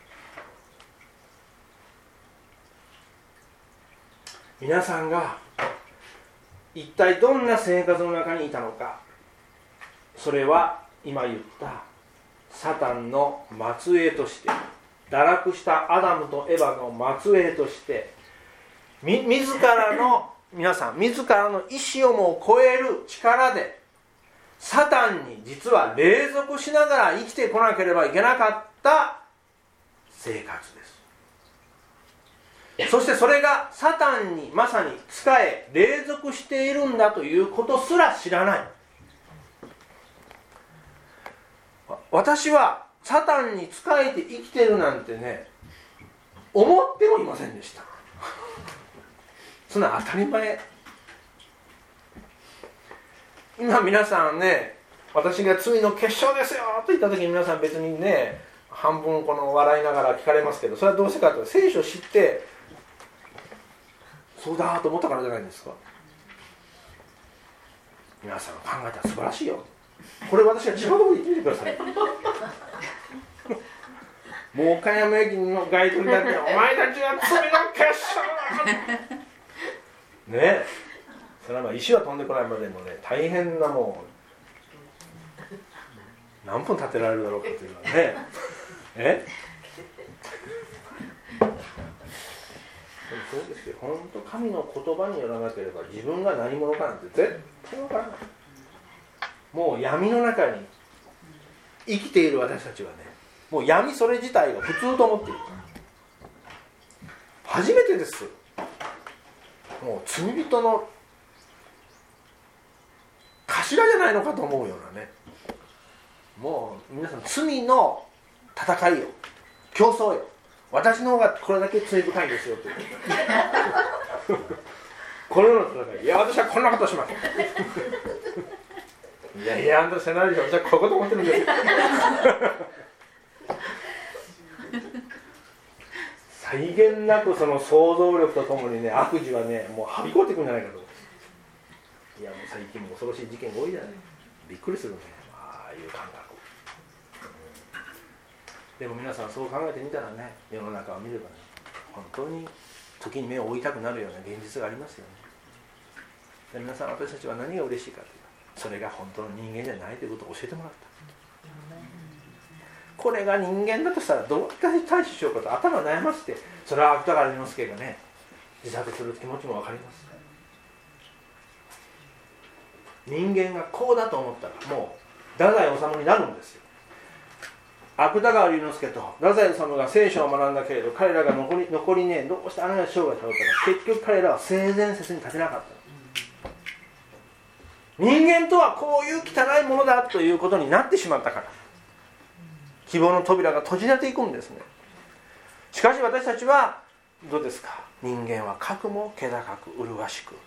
皆さんが一体どんな生活の中にいたのか、それは今言ったサタンの末裔として、堕落したアダムとエバの末裔として、み自らの皆さん自らの意志をも超える力でサタンに実は隷属しながら生きてこなければいけなかった生活です。そしてそれがサタンにまさに仕え隷属しているんだということすら知らない。私はサタンに仕えて生きてるなんてね、思ってもいませんでした。そんな当たり前。今皆さんね、私が罪の結晶ですよと言った時に皆さん別にね、半分この笑いながら聞かれますけど、それはどうしてかというと聖書を知ってそうだと思ったからじゃないですか。皆さん考えたら素晴らしいよ。これ私が違うところに言ってみてください。もう岡山駅の街頭になってお前たちは罪の結晶だねえ、それはまあ石は飛んでこないまでもね、大変なもう何分立てられるだろうかというのはねえそうですけど、本当神の言葉によらなければ自分が何者かなんて絶対わからない。もう闇の中に生きている私たちはね、もう闇それ自体が普通と思っている。初めてです。もう罪人の頭じゃないのかと思うようなね、もう皆さん罪の戦いよ、競争よ、私の方がこれだけ罪深いんですよというこのような戦い、いや私はこんなことしますいやいやあんたせないでしょ、私はこういうこと思ってるんですよ際限なくその想像力とともにね、悪事はねもうはびこってくるんじゃないかと。いやもう最近も恐ろしい事件が多いじゃない。びっくりするね、ああいう感覚、うん、でも皆さんそう考えてみたらね、世の中を見ればね、本当に時に目を追いたくなるような現実がありますよね。で皆さん、私たちは何が嬉しいかというと、それが本当の人間じゃないということを教えてもらった。これが人間だとしたらどうやって対処しようかと頭悩ませて、それは芥川龍之介がね自殺する気持ちも分かります。人間がこうだと思ったらもう太宰治になるんですよ。芥川龍之介と太宰治が聖書を学んだけれど、彼らが残り、残りねどうしてあのような生涯をたどったか、結局彼らは性善説に立てなかった。人間とはこういう汚いものだということになってしまったから、希望の扉が閉じられていくんですね。しかし私たちはどうですか、人間はかくも気高く麗しく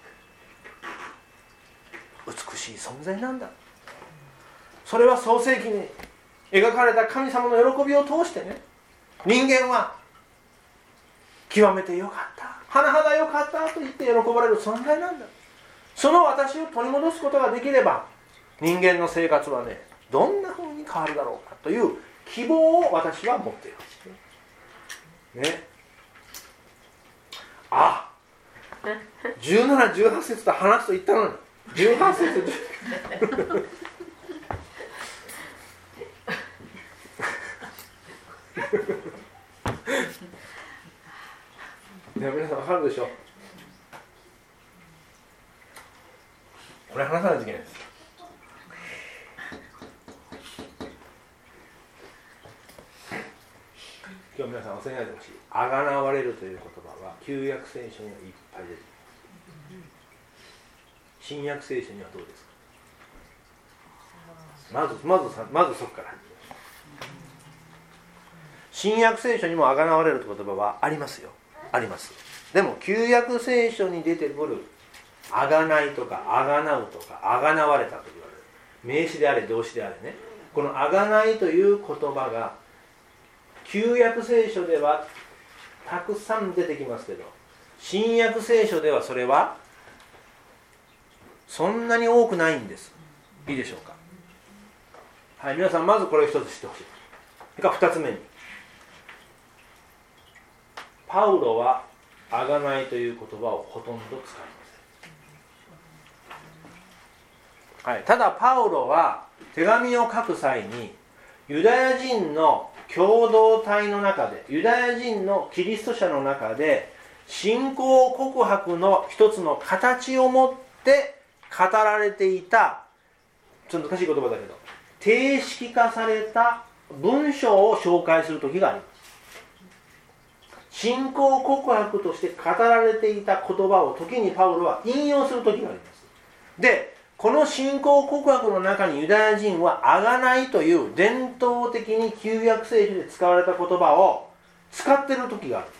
美しい存在なんだ。それは創世記に描かれた神様の喜びを通してね、人間は極めてよかった、甚だよかったと言って喜ばれる存在なんだ。その私を取り戻すことができれば、人間の生活はねどんな風に変わるだろうかという希望を私は持っているね。あじゅうなな、じゅうはち節と話すと言ったのにじゅうはち節ね、皆さん分かるでしょ。これ話さないといけないです。今日皆さん忘れないでほしい。あがなわれるという言葉は旧約聖書にはいっぱい出てくる。新約聖書にはどうですか。まずまずまずそこから。新約聖書にもあがなわれるという言葉はありますよ。あります。でも旧約聖書に出てくるあがないとかあがなうとかあがなわれたと言われる、 名詞であれ動詞であれね、このあがないという言葉が旧約聖書ではたくさん出てきますけど、新約聖書ではそれはそんなに多くないんです。いいでしょうか。はい、皆さんまずこれを一つ知ってほしい。それから二つ目に、パウロはあがないという言葉をほとんど使いません。はい、ただパウロは手紙を書く際にユダヤ人の共同体の中で、ユダヤ人のキリスト者の中で信仰告白の一つの形を持って語られていた、ちょっと難しい言葉だけど定式化された文章を紹介する時があります。信仰告白として語られていた言葉を時にパウロは引用する時があります。で、この信仰告白の中にユダヤ人はあがないという伝統的に旧約聖書で使われた言葉を使っている時があるんです。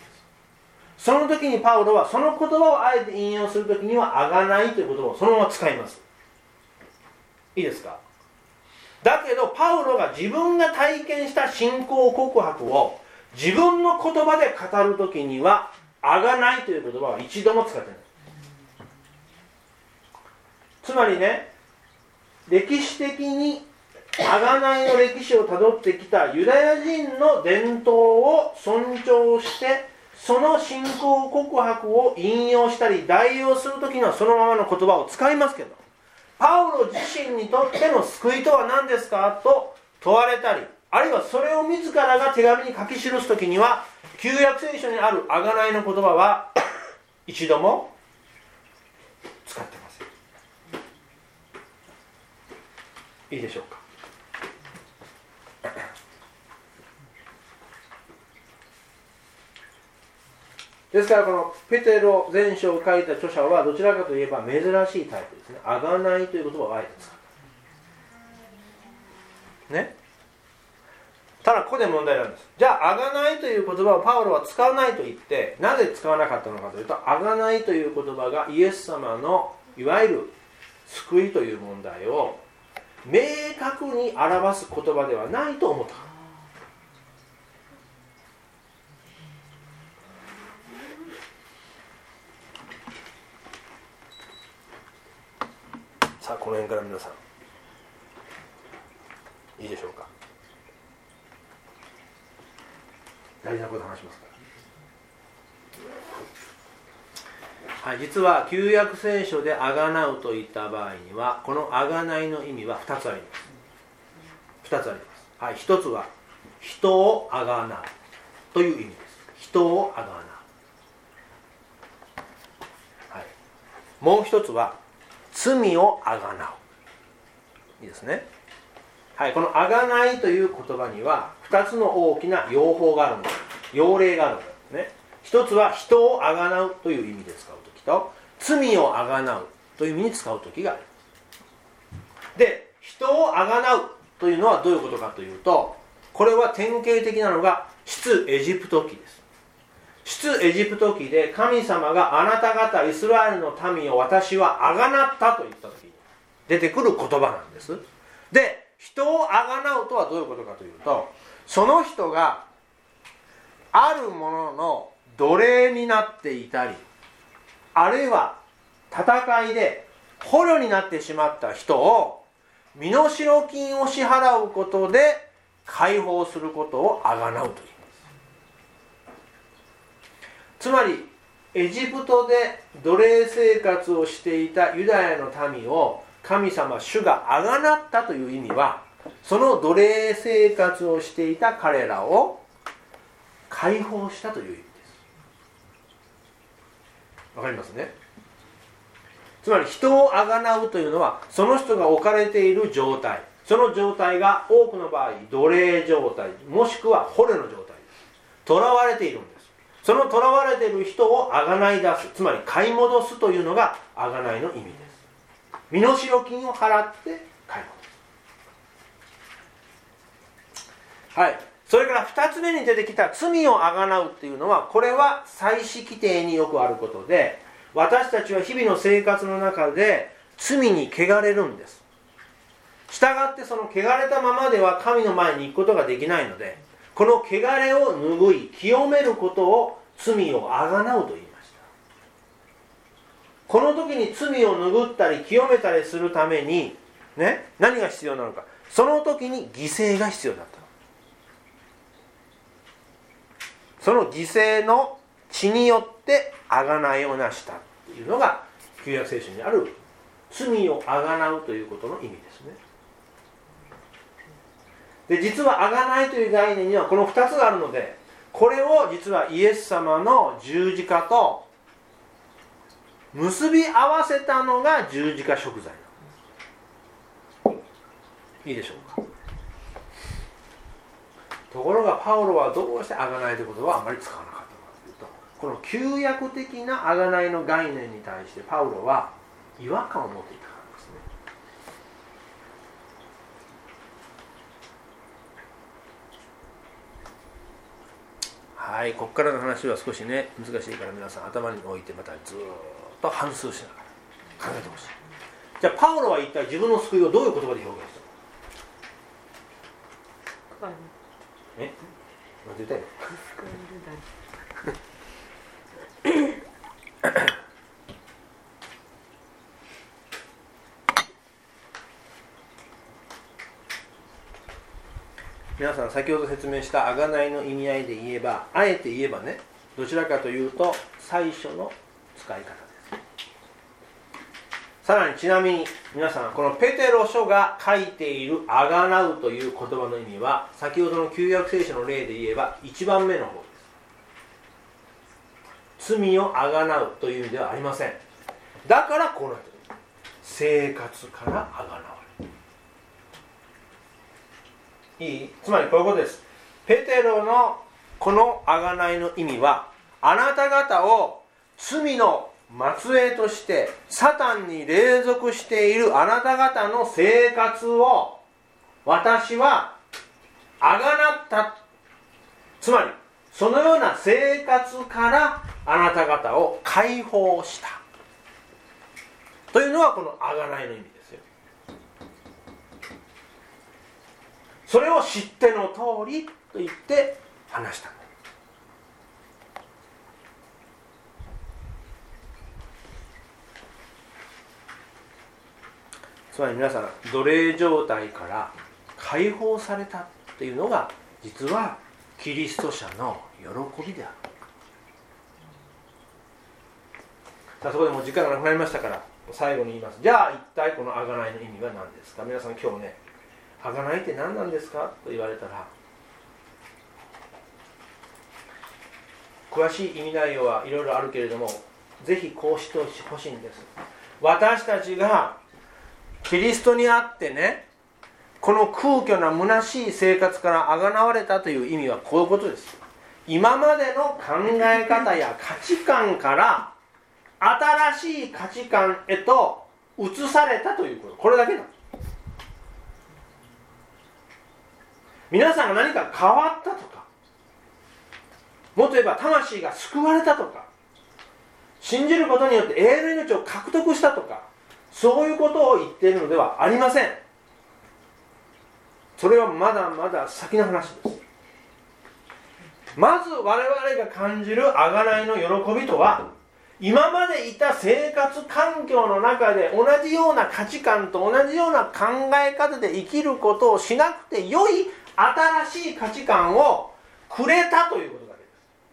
その時にパウロはその言葉をあえて引用する時にはあがないという言葉をそのまま使います。いいですか。だけどパウロが自分が体験した信仰告白を自分の言葉で語る時にはあがないという言葉は一度も使ってない。つまりね、歴史的にあがないの歴史をたどってきたユダヤ人の伝統を尊重してその信仰告白を引用したり代用するときにはそのままの言葉を使いますけど、パウロ自身にとっての救いとは何ですかと問われたり、あるいはそれを自らが手紙に書き記すときには旧約聖書にあるあがないの言葉は一度も使ってません。いいでしょうか。ですからこのペテロ前書を書いた著者はどちらかといえば珍しいタイプですね。あがないという言葉をあえて使うね。ただここで問題なんです。じゃああがないという言葉をパウロは使わないと言ってなぜ使わなかったのかというと、あがないという言葉がイエス様のいわゆる救いという問題を明確に表す言葉ではないと思ったから。さあこの辺から皆さんいいでしょうか。大事なこと話しますから。はい、実は旧約聖書であがなうといった場合にはこのあがないの意味はふたつあります。ふたつあります。はい、ひとつは人をあがなうという意味です。人をあがなう。はい、もう一つは罪をあがなう。いいですね。はい、このあがないという言葉にはふたつの大きな用法があるんです。用例があるんですね。一つは人をあがなうという意味で使うときと、罪をあがなうという意味に使うときがあります。で、人をあがなうというのはどういうことかというと、これは典型的なのが出エジプト記です。出エジプト記で神様があなた方イスラエルの民を私はあがなったと言ったときに出てくる言葉なんです。で、人をあがなうとはどういうことかというと、その人があるものの奴隷になっていたり、あるいは戦いで捕虜になってしまった人を身代金を支払うことで解放することをあがなうという。つまりエジプトで奴隷生活をしていたユダヤの民を神様主があがなったという意味は、その奴隷生活をしていた彼らを解放したという意味です。わかりますね。つまり人をあがなうというのはその人が置かれている状態、その状態が多くの場合奴隷状態もしくは捕虜の状態です。囚われているんです。その囚われている人をあがない出す、つまり買い戻すというのがあがないの意味です。身代金を払って買い戻す。はい。それからふたつめに出てきた罪をあがなうっていうのは、これは祭祀規定によくあることで、私たちは日々の生活の中で罪に汚れるんです。 従ってその汚れたままでは神の前に行くことができないので、この汚れを拭い清めることを罪をあがなうと言いました。この時に罪を拭ったり清めたりするために、ね、何が必要なのか。その時に犠牲が必要だった。その犠牲の血によって贖いをなしたというのが旧約聖書にある罪をあがなうということの意味ですね。で、実はあがないという概念にはこのふたつがあるので、これを実はイエス様の十字架と結び合わせたのが十字架贖罪なんです。いいでしょうか。ところがパウロはどうしてあがないということはあまり使わなかったかというと、この旧約的なあがないの概念に対してパウロは違和感を持っていたからですね。はい、ここからの話は少しね難しいから、皆さん頭に置いてまたずっと反芻しながら考えてほしい。じゃあパウロは一体自分の救いをどういう言葉で表現したの？え？何て言ったの？皆さん先ほど説明した贖いの意味合いで言えば、あえて言えばね、どちらかというと最初の使い方です。さらにちなみに皆さん、このペテロ書が書いているあがなうという言葉の意味は、先ほどの旧約聖書の例で言えばいちばんめの方です。罪をあがなうという意味ではありません。だからこうなっている。生活からあがなう。いい？つまりこういうことです。ペテロのこの贖いの意味は、あなた方を罪の末裔としてサタンに隷属しているあなた方の生活を私はあがなった。つまりそのような生活からあなた方を解放したというのはこの贖いの意味ですよ。それを知っての通りと言って話した。つまり皆さん、奴隷状態から解放されたというのが実はキリスト者の喜びである。さあ、そこでもう時間がなくなりましたから最後に言います。じゃあ一体この贖いの意味は何ですか。皆さん、今日ね、贖いって何なんですかと言われたら、詳しい意味内容はいろいろあるけれども、ぜひこうしてほしいんです。私たちがキリストにあってね、この空虚な虚しい生活からあがなわれたという意味はこういうことです。今までの考え方や価値観から新しい価値観へと移されたということ、これだけなんです。皆さんが何か変わったとか、もっと言えば魂が救われたとか、信じることによって永遠の命を獲得したとか、そういうことを言っているのではありません。それはまだまだ先の話です。まず我々が感じる贖いの喜びとは、今までいた生活環境の中で同じような価値観と同じような考え方で生きることをしなくて良い新しい価値観をくれたということだけです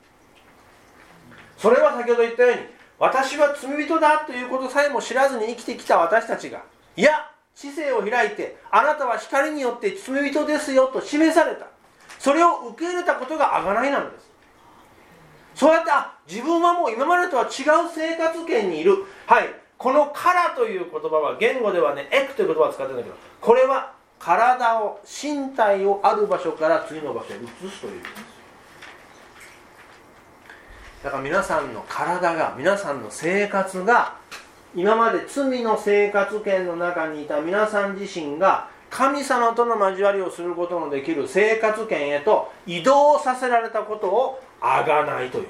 。それは先ほど言ったように、私は罪人だということさえも知らずに生きてきた私たちが、いや、知性を開いて、あなたは光によって罪人ですよと示された。それを受け入れたことが贖いなんです。そうやって、あ、自分はもう今までとは違う生活圏にいる。はい、このからという言葉は言語ではね、エクという言葉を使ってるんだけど、これは体を、身体をある場所から次の場所へ移すという意味です。だから皆さんの体が、皆さんの生活が、今まで罪の生活圏の中にいた皆さん自身が神様との交わりをすることのできる生活圏へと移動させられたことを贖いという。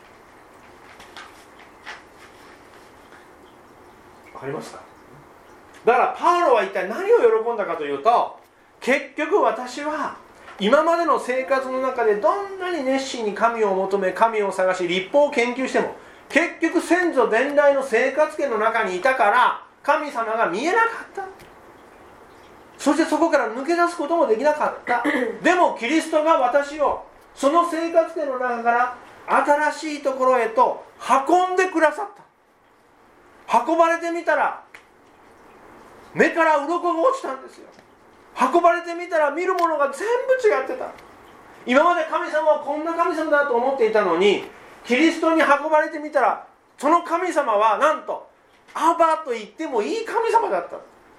わかりますか？ だからパウロは一体何を喜んだかというと、結局私は今までの生活の中でどんなに熱心に神を求め、神を探し、律法を研究しても、結局先祖伝来の生活圏の中にいたから神様が見えなかった。そしてそこから抜け出すこともできなかった。でもキリストが私をその生活圏の中から新しいところへと運んでくださった。運ばれてみたら目から鱗が落ちたんですよ。運ばれてみたら見るものが全部違ってた。今まで神様はこんな神様だと思っていたのに、キリストに運ばれてみたらその神様はなんとアバと言ってもいい神様だった。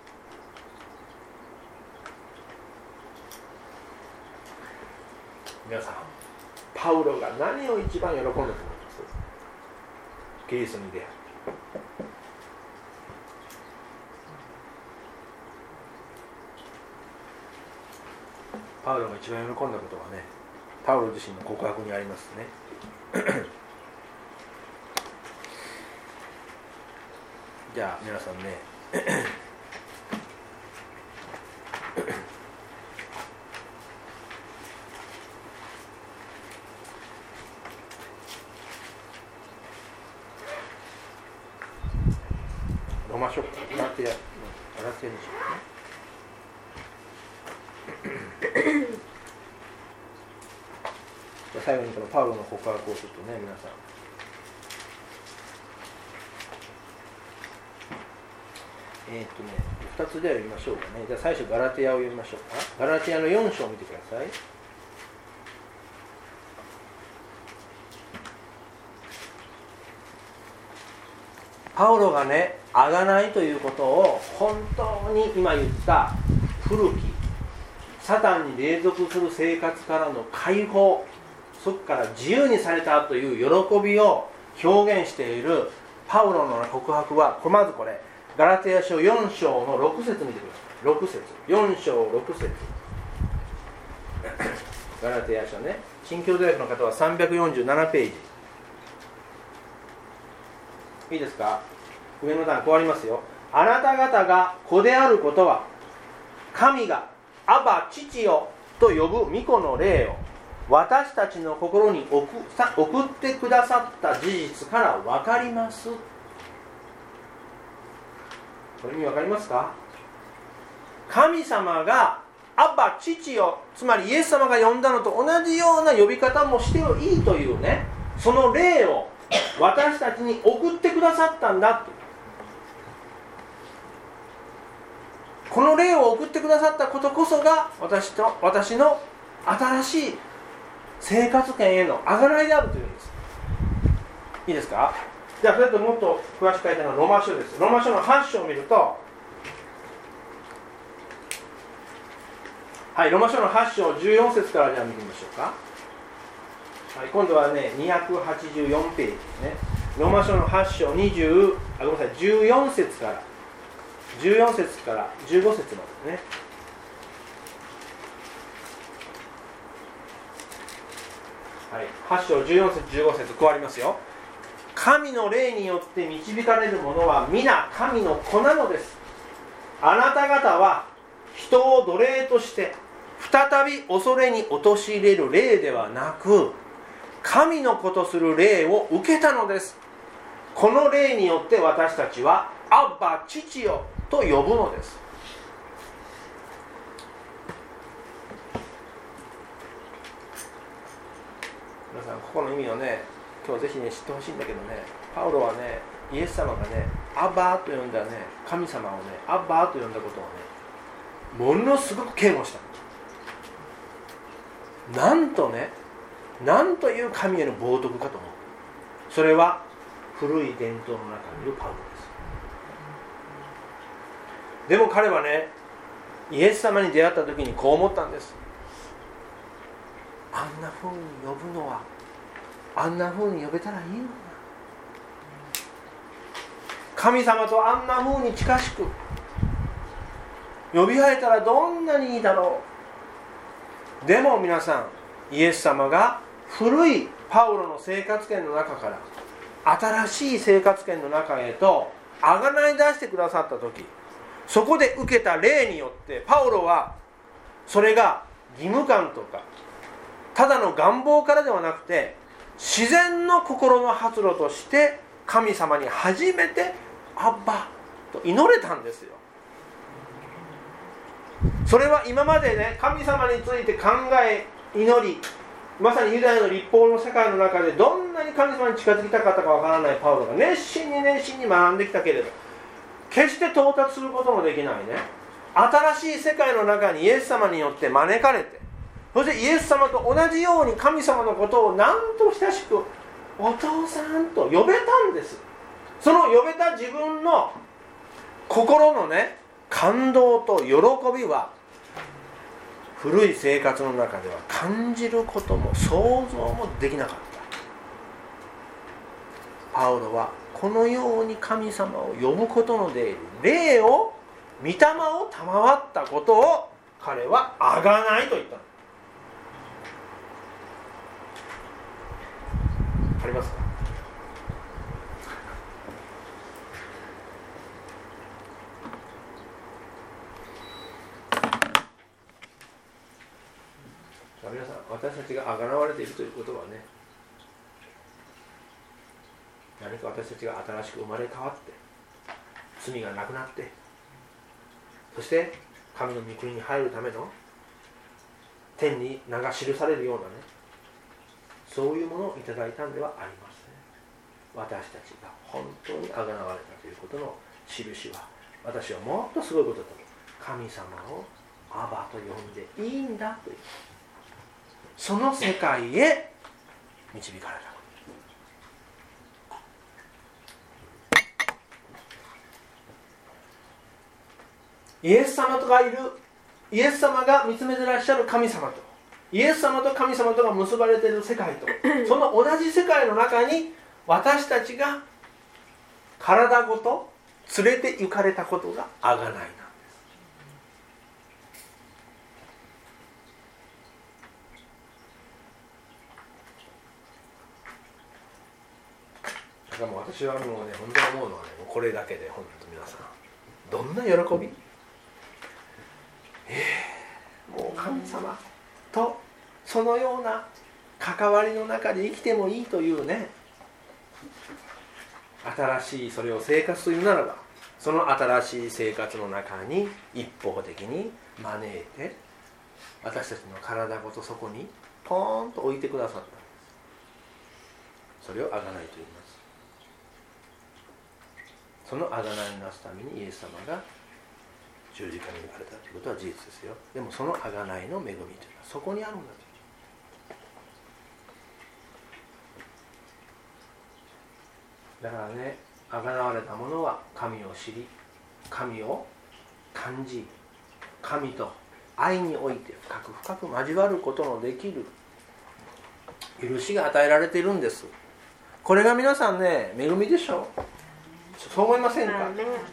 皆さん、パウロが何を一番喜んだと思います？キリストに出会う。パウロが一番喜んだことはね、パウロ自身の告白にありますね。じゃあ皆さんねロマ書ガラテヤガラテヤにしようね。最後にこのパウロの告白をするとね、皆さんえー、っとねふたつで読みましょうかね。じゃあ最初ガラテヤを読みましょうか。ガラテヤのよん章を見てください。パウロがね、贖いということを本当に今言った古きサタンに隷属する生活からの解放、そこから自由にされたという喜びを表現しているパウロの告白は、これまずこれガラテヤ書よん章のろく節見てください。ろく節、よん章ろく節ガラテヤ書ね、新教土訳の方はさんびゃくよんじゅうななページいいですか。上の段こうありますよ。あなた方が子であることは、神がアバ父よと呼ぶ御子の霊を私たちの心に送ってくださった事実から分かります。これ意味分かりますか。神様がアバ父よ、つまりイエス様が呼んだのと同じような呼び方もしてもいいというね、その霊を私たちに送ってくださったんだと。この霊を送ってくださったことこそが私と私の新しい生活圏への贖いであるというんです。いいですか。じゃあそれともっと詳しく書いたのはロマ書です。ロマ書のはち章を見ると、はい、ロマ書のはち章じゅうよん節からじゃあ見てみましょうか。はい、今度はねにひゃくはちじゅうよんページですね。ロマ書のはち章にじゅうあごめんなさいじゅうよん節からじゅうよん節からじゅうご節までですね。はい、はち章じゅうよん節じゅうご節こうありますよ。神の霊によって導かれる者は皆神の子なのです。あなた方は人を奴隷として再び恐れに陥れる霊ではなく、神の子とする霊を受けたのです。この霊によって私たちはアッバ父よと呼ぶのです。皆さん、ここの意味をね、今日ぜひね知ってほしいんだけどね、パウロはね、イエス様がね、アッバーと呼んだね、神様をね、アッバーと呼んだことをね、ものすごく嫌悪した。なんとね、なんという神への冒涜かと思う。それは古い伝統の中にいるパウロです。でも彼はね、イエス様に出会った時にこう思ったんです。あんな風に呼ぶのは、あんな風に呼べたらいいのかな。神様とあんな風に近しく呼び合えたらどんなにいいだろう。でも皆さん、イエス様が古いパウロの生活圏の中から新しい生活圏の中へとあがない出してくださった時、 そこで受けた霊によってパウロはそれが義務感とかただの願望からではなくて自然の心の発露として神様に初めてアッバと祈れたんですよ。それは今までね、神様について考え祈り、まさにユダヤの律法の世界の中でどんなに神様に近づきたかったかわからないパウロが熱心に熱心に学んできたけれど決して到達することもできないね、新しい世界の中にイエス様によって招かれて、そしてイエス様と同じように神様のことをなんと親しくお父さんと呼べたんです。その呼べた自分の心のね感動と喜びは古い生活の中では感じることも想像もできなかった。パウロはこのように神様を呼ぶことので霊を御霊を賜ったことを彼はあがないと言ったの。ありますか？皆さん、私たちがあがなわれているということはね、何か私たちが新しく生まれ変わって罪がなくなって、そして神の御国に入るための天に名が記されるようなね、そういうものをいただいたんではありません。私たちが本当にあがなわれたということの印は、私はもっとすごいことだと、神様をアバと呼んでいいんだという、その世界へ導かれた。イエス様とがいる、イエス様が見つめてらっしゃる神様と、イエス様と神様とが結ばれている世界と、その同じ世界の中に私たちが体ごと連れて行かれたことがあがないなんです。だからもう私はもうね、本当に思うのはね、もうこれだけで本当皆さんどんな喜び、えー、もう神様とそのような関わりの中で生きてもいいというね、新しいそれを生活というならば、その新しい生活の中に一方的に招いて私たちの体ごとそこにポーンと置いてくださった。それをあがないと言います。そのあがないをなすためにイエス様が十字架に行かれたということは事実ですよ。でもそのあがないの恵みというのはそこにあるんだと。だからね、あがなわれた者は神を知り、神を感じ、神と愛において深く深く交わることのできる許しが与えられているんです。これが皆さんね、恵みでしょう。そう思いませんか？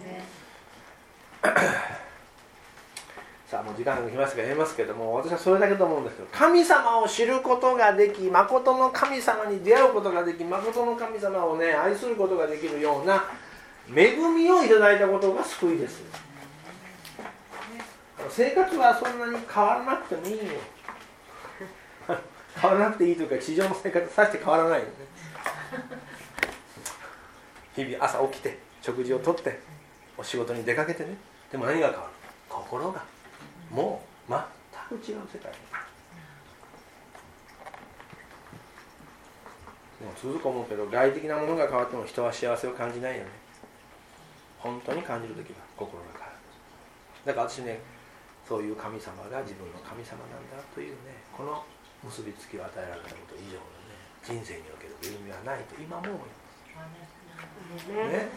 さあもう時間が来ますから言いますけども、私はそれだけと思うんですけど、神様を知ることができ、誠の神様に出会うことができ、誠の神様をね愛することができるような恵みをいただいたことが救いです。生活はそんなに変わらなくてもいいよ。変わらなくていいというか、地上の生活さして変わらないよね。日々朝起きて食事をとってお仕事に出かけてね、でも何が変わる？心がもう全く違う世界。でも続く思うけど、外的なものが変わっても人は幸せを感じないよね。本当に感じるときは心が変わる。だから私ね、そういう神様が自分の神様なんだというね、この結びつきを与えられたこと以上のね、人生における恵みはないと今も思います、ね、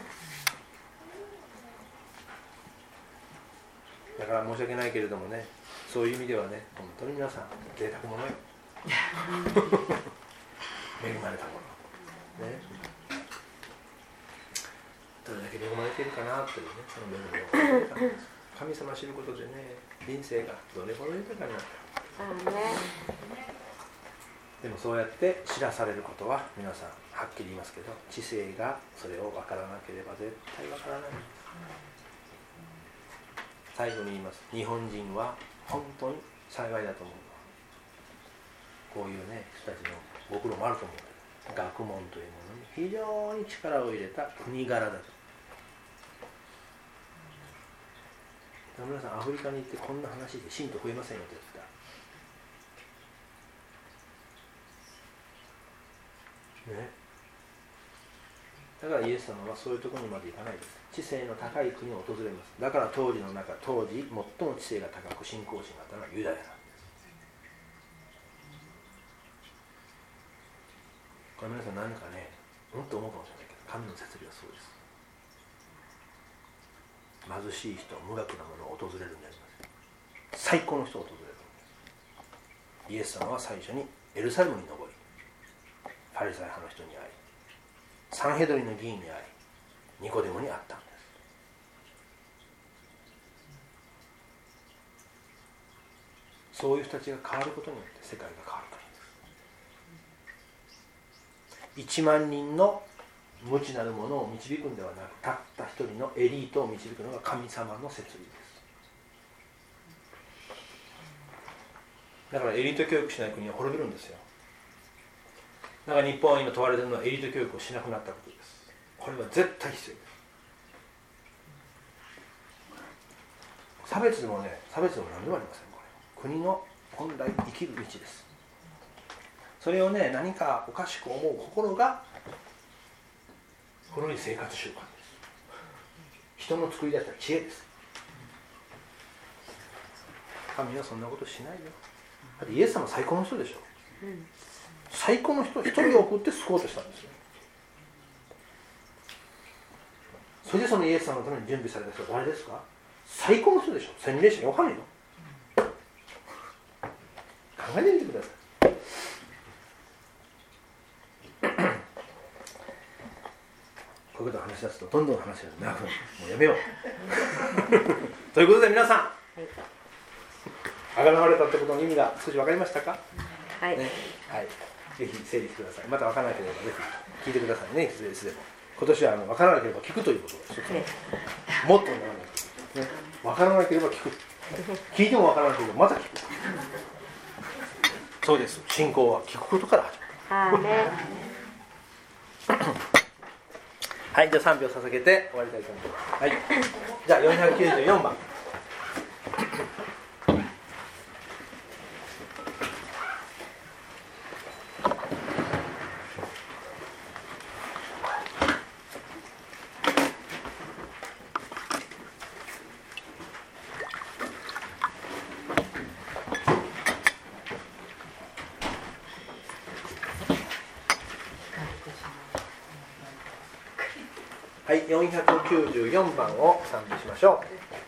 だから申し訳ないけれどもね、そういう意味ではね、本当に皆さん贅沢者よ。恵まれたもの、ね、どれだけ恵まれているかなというね、その恵みを神様を知ることでね、人生がどれほど豊かになった。でもそうやって知らされることは皆さんはっきり言いますけど、知性がそれを分からなければ絶対分からないんです。 最後に言います。日本人は本当に幸いだと思う。こういうね人たちのご苦労もあると思うけど、学問というものに非常に力を入れた国柄だと。皆さんアフリカに行ってこんな話で信徒増えませんよって言ったね。だからイエス様はそういうところにまで行かないです。知性の高い国を訪れます。だから当時の中、当時最も知性が高く信仰心があったのはユダヤなんです。これ皆さん何かね、もっと思うかもしれないけど、神の摂理はそうです。貧しい人、無学なものを訪れるんであります。最高の人を訪れる。イエス様は最初にエルサレムに登り、ファリサイ派の人に会い、サンヘドリの議員に会い、ニコデモに会ったんです。そういう人たちが変わることによって世界が変わるからです。いちまんにんの無知なるものを導くんではなく、たった一人のエリートを導くのが神様の摂理です。だからエリート教育しない国は滅びるんですよ。だから日本は今問われているのはエリート教育をしなくなったことです。これは絶対必要です。差別でもね、差別でも何でもありません。これ国の本来生きる道です。それをね、何かおかしく思う心が古い生活習慣です。人の作り出した知恵です。神はそんなことしないよ。だってイエス様は最高の人でしょ、うん、最高の人を一人を送って救おうとしたんですよ。それでそのイエス様のために準備された人は誰ですか？最高の人でしょ。洗礼者ヨハネよ。考えてみてください。こういうことを話し出すとどんどん話が長くなる。もうやめようということで皆さん、あがなわれたってことの意味が少し分かりましたか？はい、ね、はい、ぜひ整理してください。また分からなければぜひ聞いてくださいね。いつでも今年はあの分からなければ聞くということが一つ、ね、もっと分からない、ね、分からなければ聞く、聞いても分からなければまた聞く。そうです。信仰は聞くことから始まる。はい、じゃあさんびょう捧げて終わりたいと思います。はい、じゃあよんひゃくきゅうじゅうよんばん。はい、よんひゃくきゅうじゅうよんばんを賛美しましょう。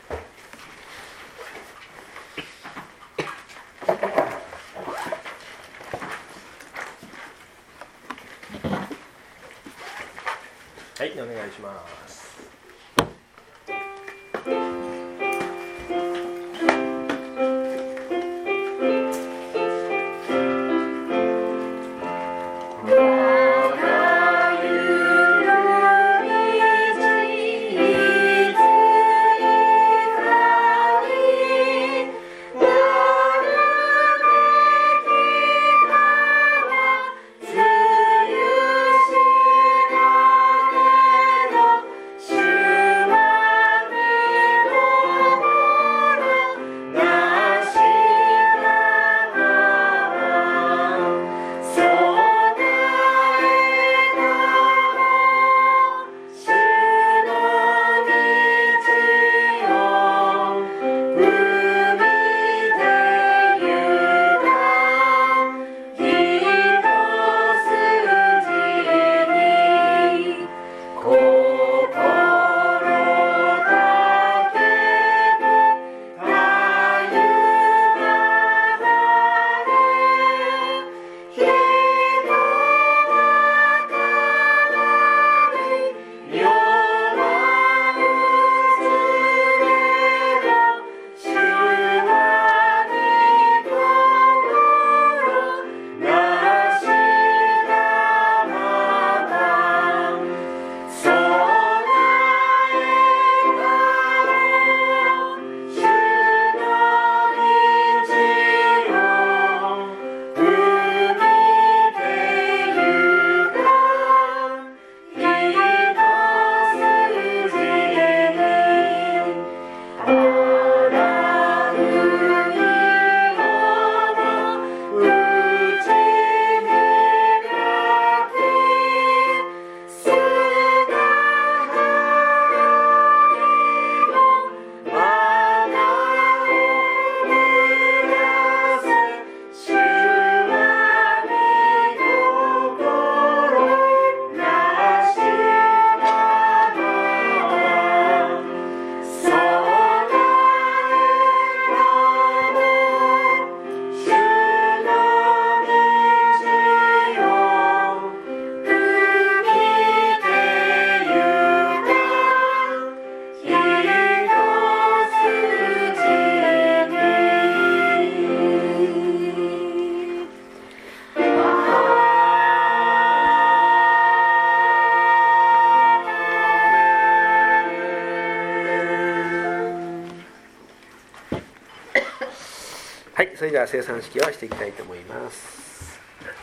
はい、お願いします。 「 はい、それでは生産式をしていきたいと思います。